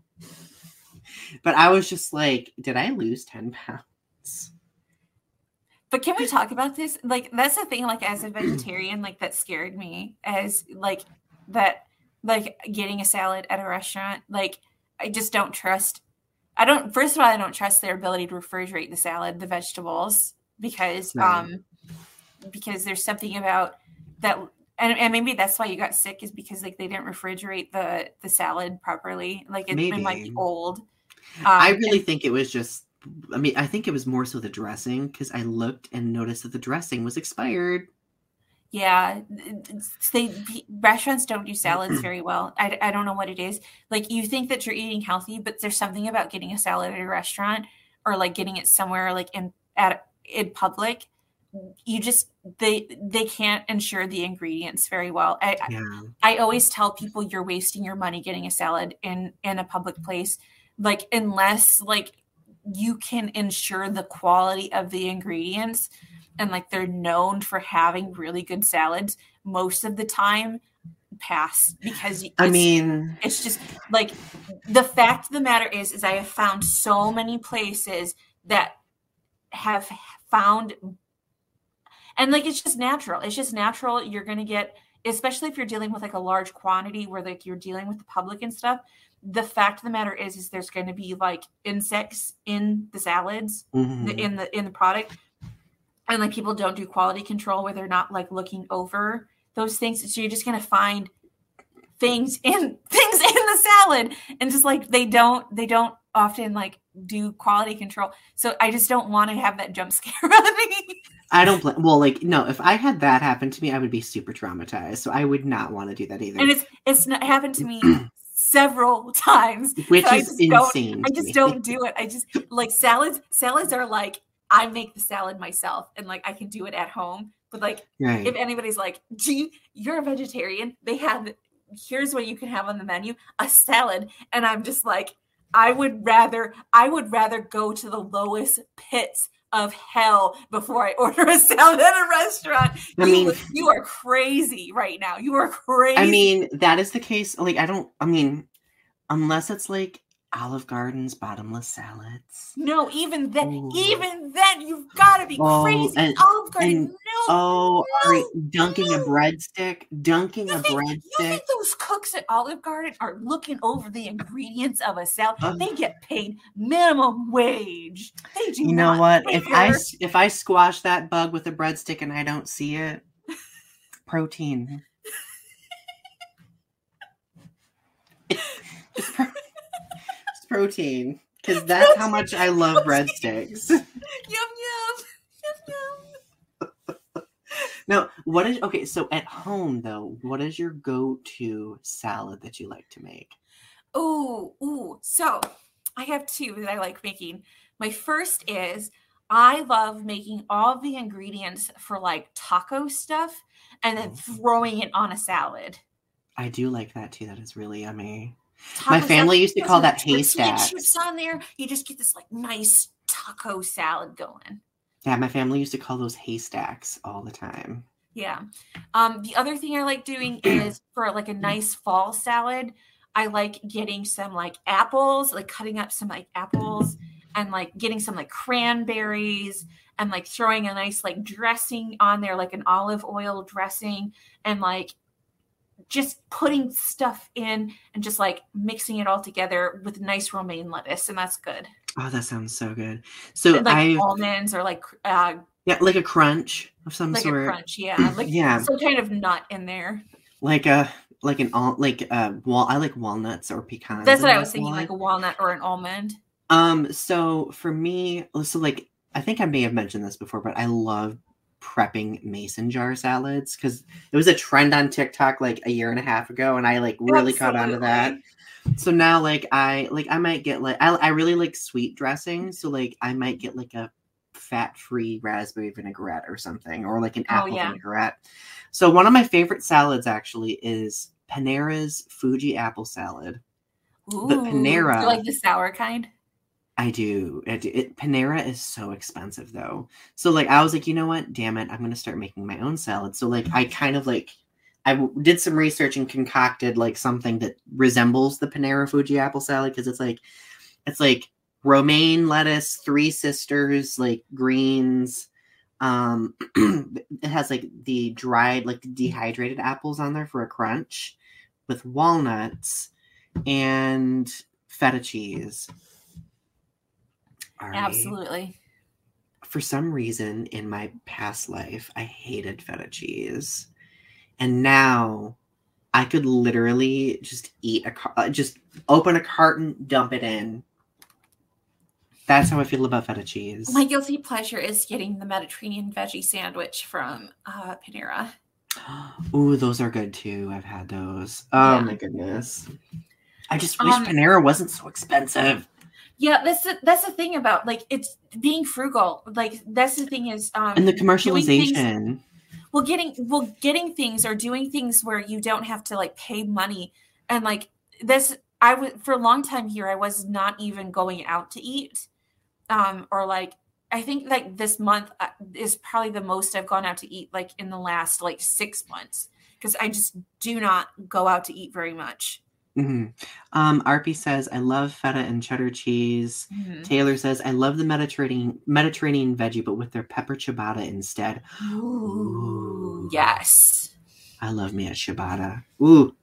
But I was just like, did I lose ten pounds? But can we talk about this? Like, that's the thing, like, as a vegetarian, like, that scared me as, like, that, like, getting a salad at a restaurant. Like, I just don't trust, I don't, first of all, I don't trust their ability to refrigerate the salad, the vegetables, because, right. um, because there's something about that, and, and maybe that's why you got sick, is because, like, they didn't refrigerate the, the salad properly. Like, it, it might be old. Um, I really and, think it was just, I mean, I think it was more so the dressing, because I looked and noticed that the dressing was expired. Yeah, they restaurants don't do salads very well. I, I don't know what it is. Like, you think that you're eating healthy, but there's something about getting a salad at a restaurant, or like getting it somewhere like in at in public. You just they they can't ensure the ingredients very well. I yeah. I, I always tell people, you're wasting your money getting a salad in in a public place, like, unless like you can ensure the quality of the ingredients, and like they're known for having really good salads. Most of the time, pass, because I mean, it's just like, the fact of the matter is, is I have found so many places that have found, and like, it's just natural. It's just natural. You're going to get, especially if you're dealing with like a large quantity where like you're dealing with the public and stuff. The fact of the matter is, is there's going to be like insects in the salads, mm-hmm. in the, in the product. And like, people don't do quality control where they're not like looking over those things. So you're just going to find things in things in the salad, and just like, they don't, they don't often like do quality control. So I just don't want to have that jump scare on me. I don't blame, well, like, no, if I had that happen to me, I would be super traumatized. So I would not want to do that either. And it's, it's not happened to me several times. Which so is I insane. I just don't do it. I just like salads. Salads are like, I make the salad myself, and like, I can do it at home. But like, right. if anybody's like, gee, you're a vegetarian, they have, here's what you can have on the menu, a salad. And I'm just like, I would rather, I would rather go to the lowest pits of hell before I order a salad at a restaurant. I you, mean, you are crazy right now. You are crazy. I mean, that is the case. Like, I don't, I mean, unless it's like Olive Garden's bottomless salads. No, even then, Ooh. even then, you've got to be oh, crazy. And, Olive Garden, and, no. Oh, no, right. dunking no. a breadstick, dunking you a think, breadstick. You think those cooks at Olive Garden are looking over the ingredients of a salad? Uh, they get paid minimum wage. They do. You know not what? Care. If I if I squash that bug with a breadstick and I don't see it, protein. Just pro- protein, because that's protein. How much I love breadsticks. Yum yum, yum yum. No, what is okay? So at home, though, what is your go-to salad that you like to make? Oh, ooh. So I have two that I like making. My first is, I love making all the ingredients for like taco stuff and then oh. throwing it on a salad. I do like that too. That is really yummy. Taco My family used to call that haystacks. Chips on there, you just get this like nice taco salad going. Yeah, my family used to call those haystacks all the time. Yeah. Um, the other thing I like doing is, for like a nice fall salad, I like getting some like apples, like cutting up some like apples, and like getting some like cranberries, and like throwing a nice like dressing on there, like an olive oil dressing, and like just putting stuff in and just like mixing it all together with nice romaine lettuce, and that's good. Oh, that sounds so good. So like I almonds, or like uh yeah, like a crunch of some like sort. Like a crunch, yeah, like yeah, some kind of nut in there. Like a like an all like uh wal I like walnuts or pecans. That's in what I my was thinking, salad. like a walnut or an almond. Um, so for me, so like I think I may have mentioned this before, but I love prepping mason jar salads because it was a trend on TikTok like a year and a half ago, and I like really caught on to that. Absolutely. So now like I like I might get like I I really like sweet dressing, so like I might get like a fat-free raspberry vinaigrette or something, or like an Oh, apple yeah. vinaigrette. So one of my favorite salads actually is Panera's Fuji apple salad. Ooh, But do Panera, you like the sour kind? I do. I do. It, Panera is so expensive though. So like I was like, you know what? Damn it, I'm gonna start making my own salad. So like I kind of like I w- did some research and concocted like something that resembles the Panera Fuji apple salad because it's like it's like romaine lettuce, three sisters, like greens. Um, it has like the dried, like dehydrated apples on there for a crunch, with walnuts and feta cheese. All right. Absolutely. For some reason in my past life, I hated feta cheese. And now I could literally just eat a, car- just open a carton, dump it in. That's how I feel about feta cheese. My guilty pleasure is getting the Mediterranean veggie sandwich from uh, Panera. Ooh, those are good too. I've had those. Oh Yeah. my goodness. I just wish Um, Panera wasn't so expensive. Yeah, that's the, that's the thing about like it's being frugal. Like that's the thing is um And the doing things- commercialization. well getting well getting things or doing things where you don't have to like pay money. And like this I was for a long time here I was not even going out to eat. Um or like I think like this month uh, is probably the most I've gone out to eat like in the last like six months because I just do not go out to eat very much. Mm-hmm. Um, Arpy says, I love feta and cheddar cheese. Mhm. Taylor says, I love the Mediterranean Mediterranean veggie, but with their pepper ciabatta instead. Ooh, yes. I love me a ciabatta. Ooh.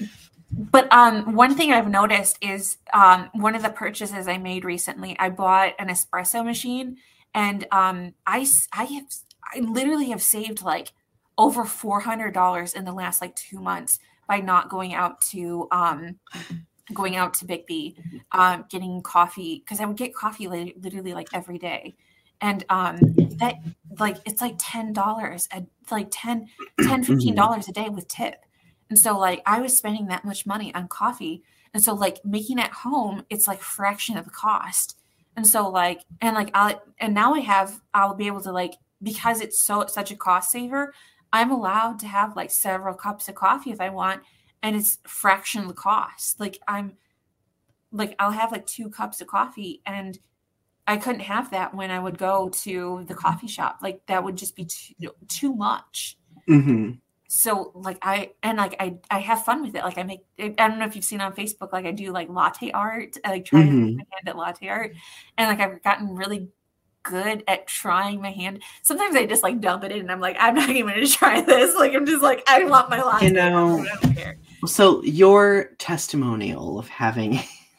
But um, one thing I've noticed is um, one of the purchases I made recently, I bought an espresso machine, and um, I, I have I literally have saved like over four hundred dollars in the last like two months by not going out to um, going out to Big B, um, getting coffee because I would get coffee li- literally like every day, and um, that like it's like ten dollars, like ten, ten, fifteen dollars a day with tip. And so like I was spending that much money on coffee. And so like making it home, it's like fraction of the cost. And so like, and like, I'll, and now I have, I'll be able to like, because it's so, such a cost saver, I'm allowed to have like several cups of coffee if I want. And it's fraction of the cost. Like I'm like, I'll have like two cups of coffee and I couldn't have that when I would go to the coffee shop. Like that would just be too, too much. Mm-hmm. So like I and like I I have fun with it. Like I make I don't know if you've seen on Facebook, like I do like latte art. I like try mm-hmm. to make my hand at latte art. And like I've gotten really good at trying my hand. Sometimes I just like dump it in and I'm like, I'm not even gonna try this. Like I'm just like, I want my latte. You know, I don't care. So your testimonial of having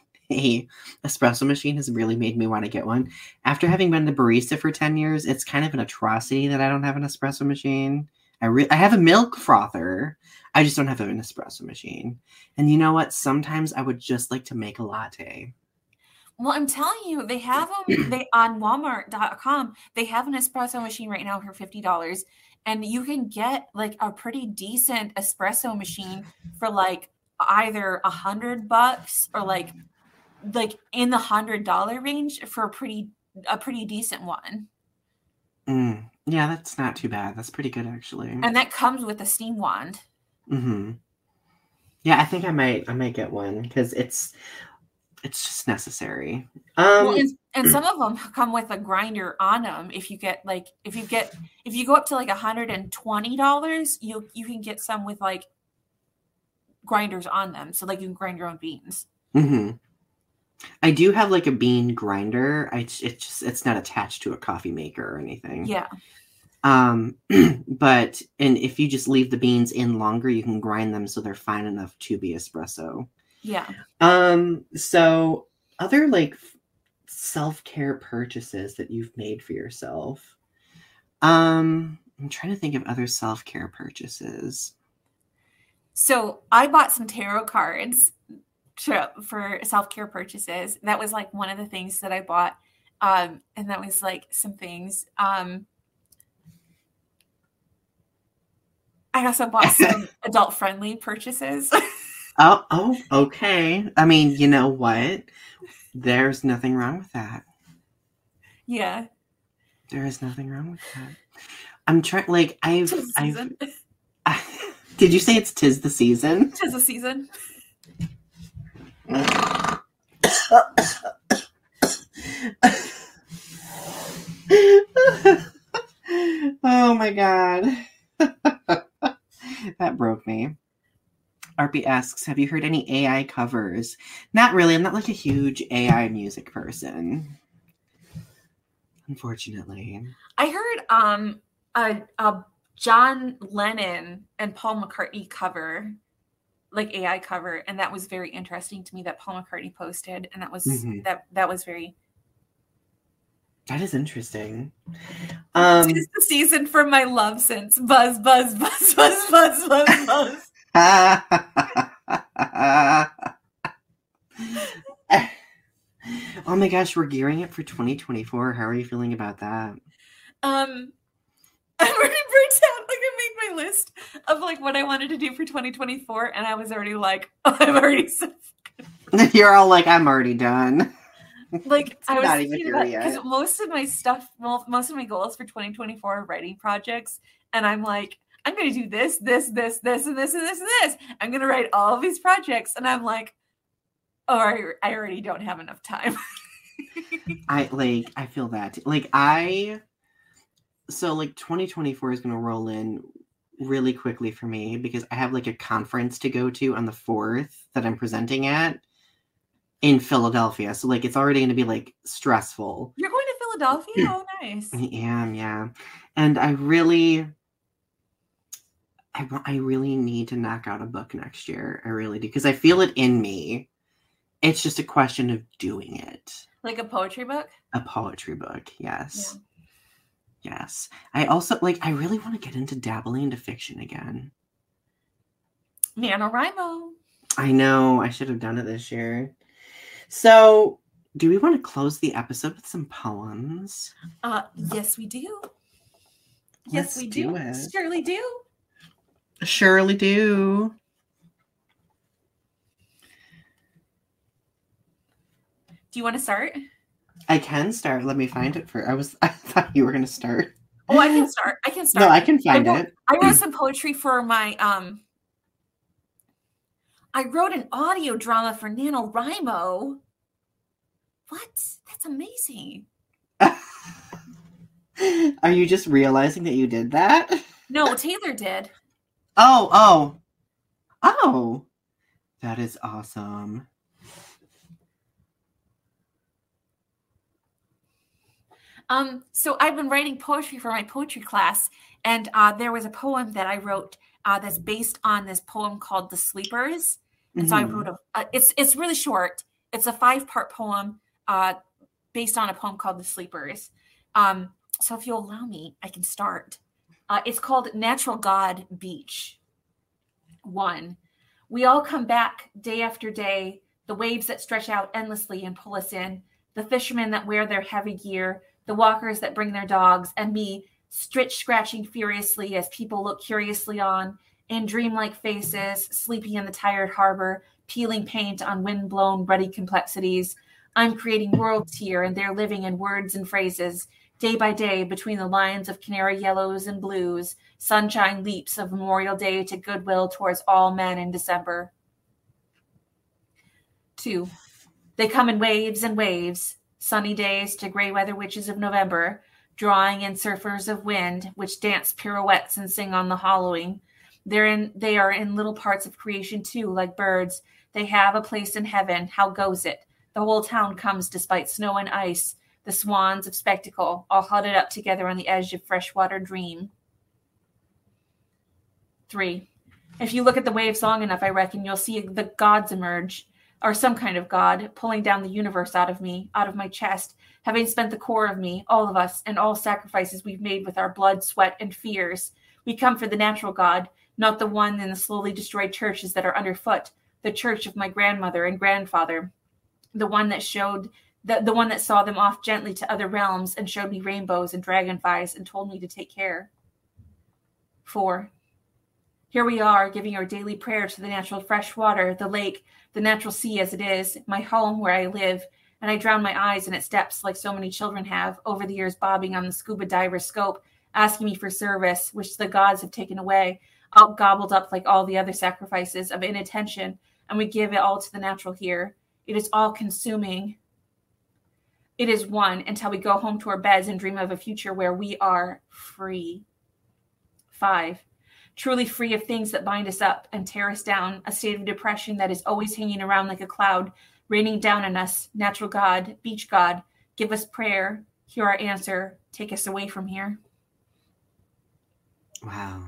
a espresso machine has really made me want to get one. After having been the barista for ten years, it's kind of an atrocity that I don't have an espresso machine. I re- I have a milk frother. I just don't have an espresso machine. And you know what? Sometimes I would just like to make a latte. Well, I'm telling you, they have them they on Walmart dot com. They have an espresso machine right now for fifty dollars. And you can get like a pretty decent espresso machine for like either a hundred bucks or like like in the hundred dollar range for a pretty a pretty decent one. Mm. Yeah, that's not too bad. That's pretty good actually. And that comes with a steam wand. Mm-hmm. Yeah, I think I might I might get one because it's it's just necessary. Um, well, and, and some of them come with a grinder on them. If you get like if you get if you go up to like a hundred and twenty dollars, you you can get some with like grinders on them, so like you can grind your own beans. Mm-hmm. I do have like a bean grinder. I it's just it's not attached to a coffee maker or anything. Yeah. Um, but and if you just leave the beans in longer, you can grind them so they're fine enough to be espresso. Yeah. Um. So other like self-care purchases that you've made for yourself. Um. I'm trying to think of other self-care purchases. So I bought some tarot cards to, for self-care purchases. That was like one of the things that I bought. Um, and that was like some things. Um, I also bought some adult-friendly purchases. Oh, oh, okay. I mean, you know what? There's nothing wrong with that. Yeah. There is nothing wrong with that. I'm trying, like, I've, Tis the I've, season. I, did you say it's tis the season? Tis the season. Oh my God. That broke me. R P asks, have you heard any A I covers? Not really. I'm not like a huge A I music person. Unfortunately. I heard um a, a John Lennon and Paul McCartney cover, like A I cover, and that was very interesting to me that Paul McCartney posted, and that was mm-hmm. that that was very That is interesting. Um It's the season for my love since buzz buzz buzz buzz buzz buzz buzz. Oh my gosh, we're gearing up for twenty twenty-four. How are you feeling about that? Um, I already wrote down, like, I made my list of like what I wanted to do for twenty twenty-four, and I was already like, oh, I'm already so. You're all like, I'm already done. Like I was thinking about because most of my stuff, well, most of my goals for twenty twenty-four are writing projects, and I'm like, I'm going to do this, this, this, this, and this, and this, and this. I'm going to write all of these projects. And I'm like, oh, I, I already don't have enough time. I like, I feel that. Like I, so like twenty twenty-four is going to roll in really quickly for me because I have like a conference to go to on the fourth that I'm presenting at in Philadelphia. So like, it's already going to be like stressful. You're going to Philadelphia? Oh, nice. I am, yeah. And I really... I, I really need to knock out a book next year. I really do. Because I feel it in me. It's just a question of doing it. Like a poetry book? A poetry book, yes. Yeah. Yes. I also, like, I really want to get into dabbling into fiction again. NaNoWriMo. I know. I should have done it this year. So, do we want to close the episode with some poems? Uh, yes, we do. Yes, Let's we do do. it. Surely do. Surely do. Do you want to start? I can start. Let me find it for. I was. I thought you were going to start. Oh, I can start. I can start. No, I can find I wrote, it. I wrote some poetry for my. Um. I wrote an audio drama for NaNoWriMo. What? That's amazing. Are you just realizing that you did that? No, Taylor did. Oh, oh, oh, that is awesome. Um, so I've been writing poetry for my poetry class, and uh, there was a poem that I wrote uh, that's based on this poem called "The Sleepers." And mm-hmm. so I wrote a. Uh, it's it's really short. It's a five part poem uh, based on a poem called "The Sleepers." Um, so if you'll allow me, I can start. Uh, it's called Natural God Beach. One, we all come back day after day, the waves that stretch out endlessly and pull us in, the fishermen that wear their heavy gear, the walkers that bring their dogs, and me, stitch scratching furiously as people look curiously on, in dreamlike faces, sleepy in the tired harbor, peeling paint on wind-blown ruddy complexities. I'm creating worlds here, and they're living in words and phrases, day by day, between the lines of canary yellows and blues, sunshine leaps of Memorial Day to goodwill towards all men in December. Two, they come in waves and waves, sunny days to gray weather witches of November, drawing in surfers of wind, which dance pirouettes and sing on the hollowing. They're in, they are in little parts of creation too, like birds. They have a place in heaven. How goes it? The whole town comes despite snow and ice, the swans of spectacle, all huddled up together on the edge of freshwater dream. Three, if you look at the waves long enough, I reckon you'll see the gods emerge, or some kind of god, pulling down the universe out of me, out of my chest, having spent the core of me, all of us, and all sacrifices we've made with our blood, sweat, and fears. We come for the natural God, not the one in the slowly destroyed churches that are underfoot, the church of my grandmother and grandfather, the one that showed the, the one that saw them off gently to other realms and showed me rainbows and dragonflies and told me to take care. Four. Here we are, giving our daily prayer to the natural fresh water, the lake, the natural sea as it is, my home where I live, and I drown my eyes in its depths like so many children have, over the years bobbing on the scuba diver's scope, asking me for service, which the gods have taken away, all gobbled up like all the other sacrifices of inattention, and we give it all to the natural here. It is all consuming. It is one until we go home to our beds and dream of a future where we are free. Five. Truly free of things that bind us up and tear us down, a state of depression that is always hanging around like a cloud, raining down on us. Natural God, beach God, give us prayer, hear our answer, take us away from here. Wow.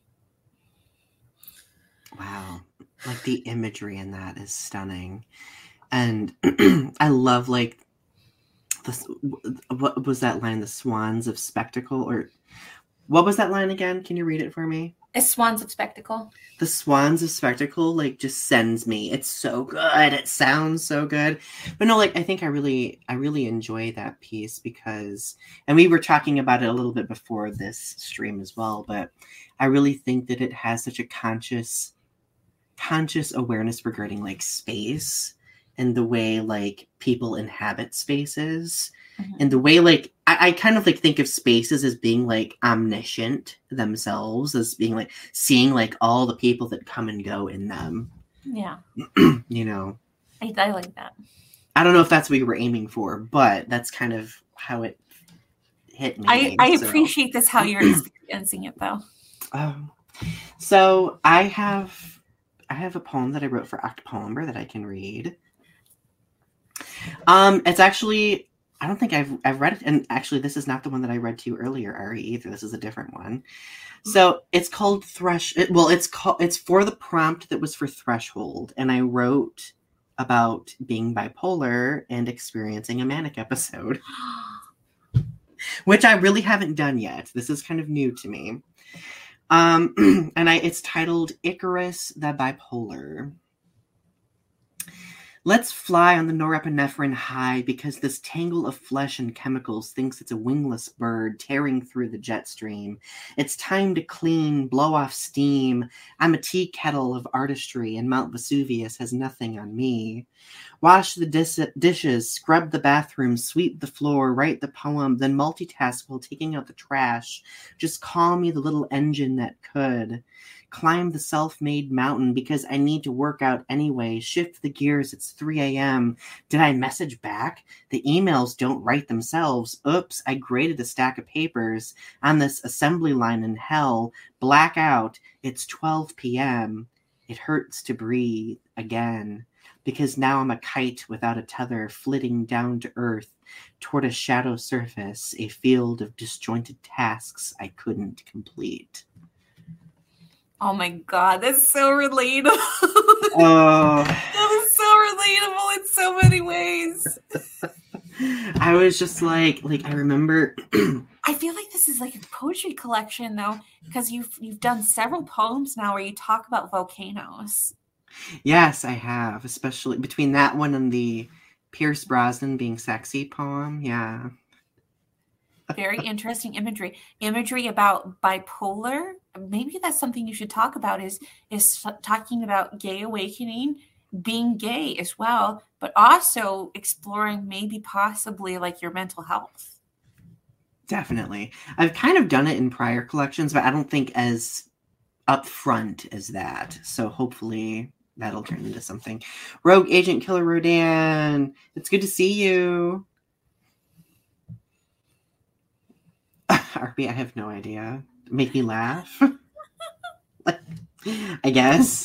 Wow. Like the imagery in that is stunning. And I love like this, what was that line? The swans of spectacle, or what was that line again? Can you read it for me? A swans of spectacle. The swans of spectacle, like, just sends me. It's so good. It sounds so good. But no, like, I think I really, I really enjoy that piece because, and we were talking about it a little bit before this stream as well, but I really think that it has such a conscious, conscious awareness regarding, like, space and the way, like, people inhabit spaces. Mm-hmm. And the way, like, I, I kind of, like, think of spaces as being, like, omniscient themselves, as being, like, seeing, like, all the people that come and go in them. Yeah. You know? I, I like that. I don't know if that's what you were aiming for, but that's kind of how it hit me. I, I so. appreciate this, how you're experiencing it, though. Um, so I have, I have a poem that I wrote for Octopoember that I can read. Um, it's actually... I don't think I've I've read it, and actually this is not the one that I read to you earlier, Ari, either. This is a different one. So it's called Thresh. It, well, it's called it's for the prompt that was for Threshold, and I wrote about being bipolar and experiencing a manic episode, which I really haven't done yet. This is kind of new to me, um, and I it's titled Icarus the Bipolar. Let's fly on the norepinephrine high because this tangle of flesh and chemicals thinks it's a wingless bird tearing through the jet stream. It's time to clean, blow off steam. I'm a tea kettle of artistry and Mount Vesuvius has nothing on me. Wash the dis- dishes, scrub the bathroom, sweep the floor, write the poem, then multitask while taking out the trash. Just call me the little engine that could. Climb the self-made mountain because I need to work out anyway. Shift the gears. It's three a.m. Did I message back? The emails don't write themselves. Oops, I graded a stack of papers on this assembly line in hell. Blackout. It's twelve p.m. It hurts to breathe again because now I'm a kite without a tether flitting down to earth toward a shadow surface, a field of disjointed tasks I couldn't complete. Oh my God, that's so relatable. Oh. That was so relatable in so many ways. I was just like, like I remember. I feel like this is like a poetry collection though, because you've you've done several poems now where you talk about volcanoes. Yes, I have, especially between that one and the Pierce Brosnan being sexy poem. Yeah. Very interesting imagery. Imagery about bipolar. Maybe that's something you should talk about is is talking about gay awakening, being gay as well, but also exploring maybe possibly like your mental health. Definitely. I've kind of done it in prior collections, but I don't think as upfront as that. So hopefully that'll turn into something. Rogue Agent Killer Rodan, it's good to see you. Arby, I have no idea. Make me laugh. I guess.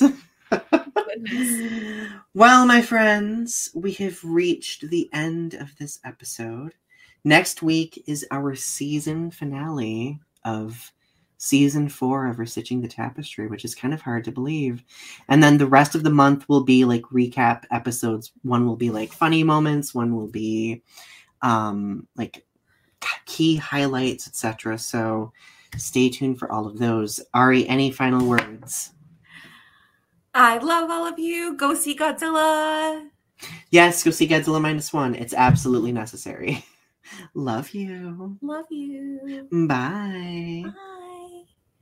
Well, my friends, we have reached the end of this episode. Next week is our season finale of season four of Restitching the Tapestry, which is kind of hard to believe. And then the rest of the month will be like recap episodes. One will be like funny moments. One will be um, like key highlights, et cetera. So Stay tuned for all of those. Ari, any final words? I love all of you. Go see Godzilla. Yes, go see Godzilla Minus One. It's absolutely necessary. Love you. Love you. Bye. Bye.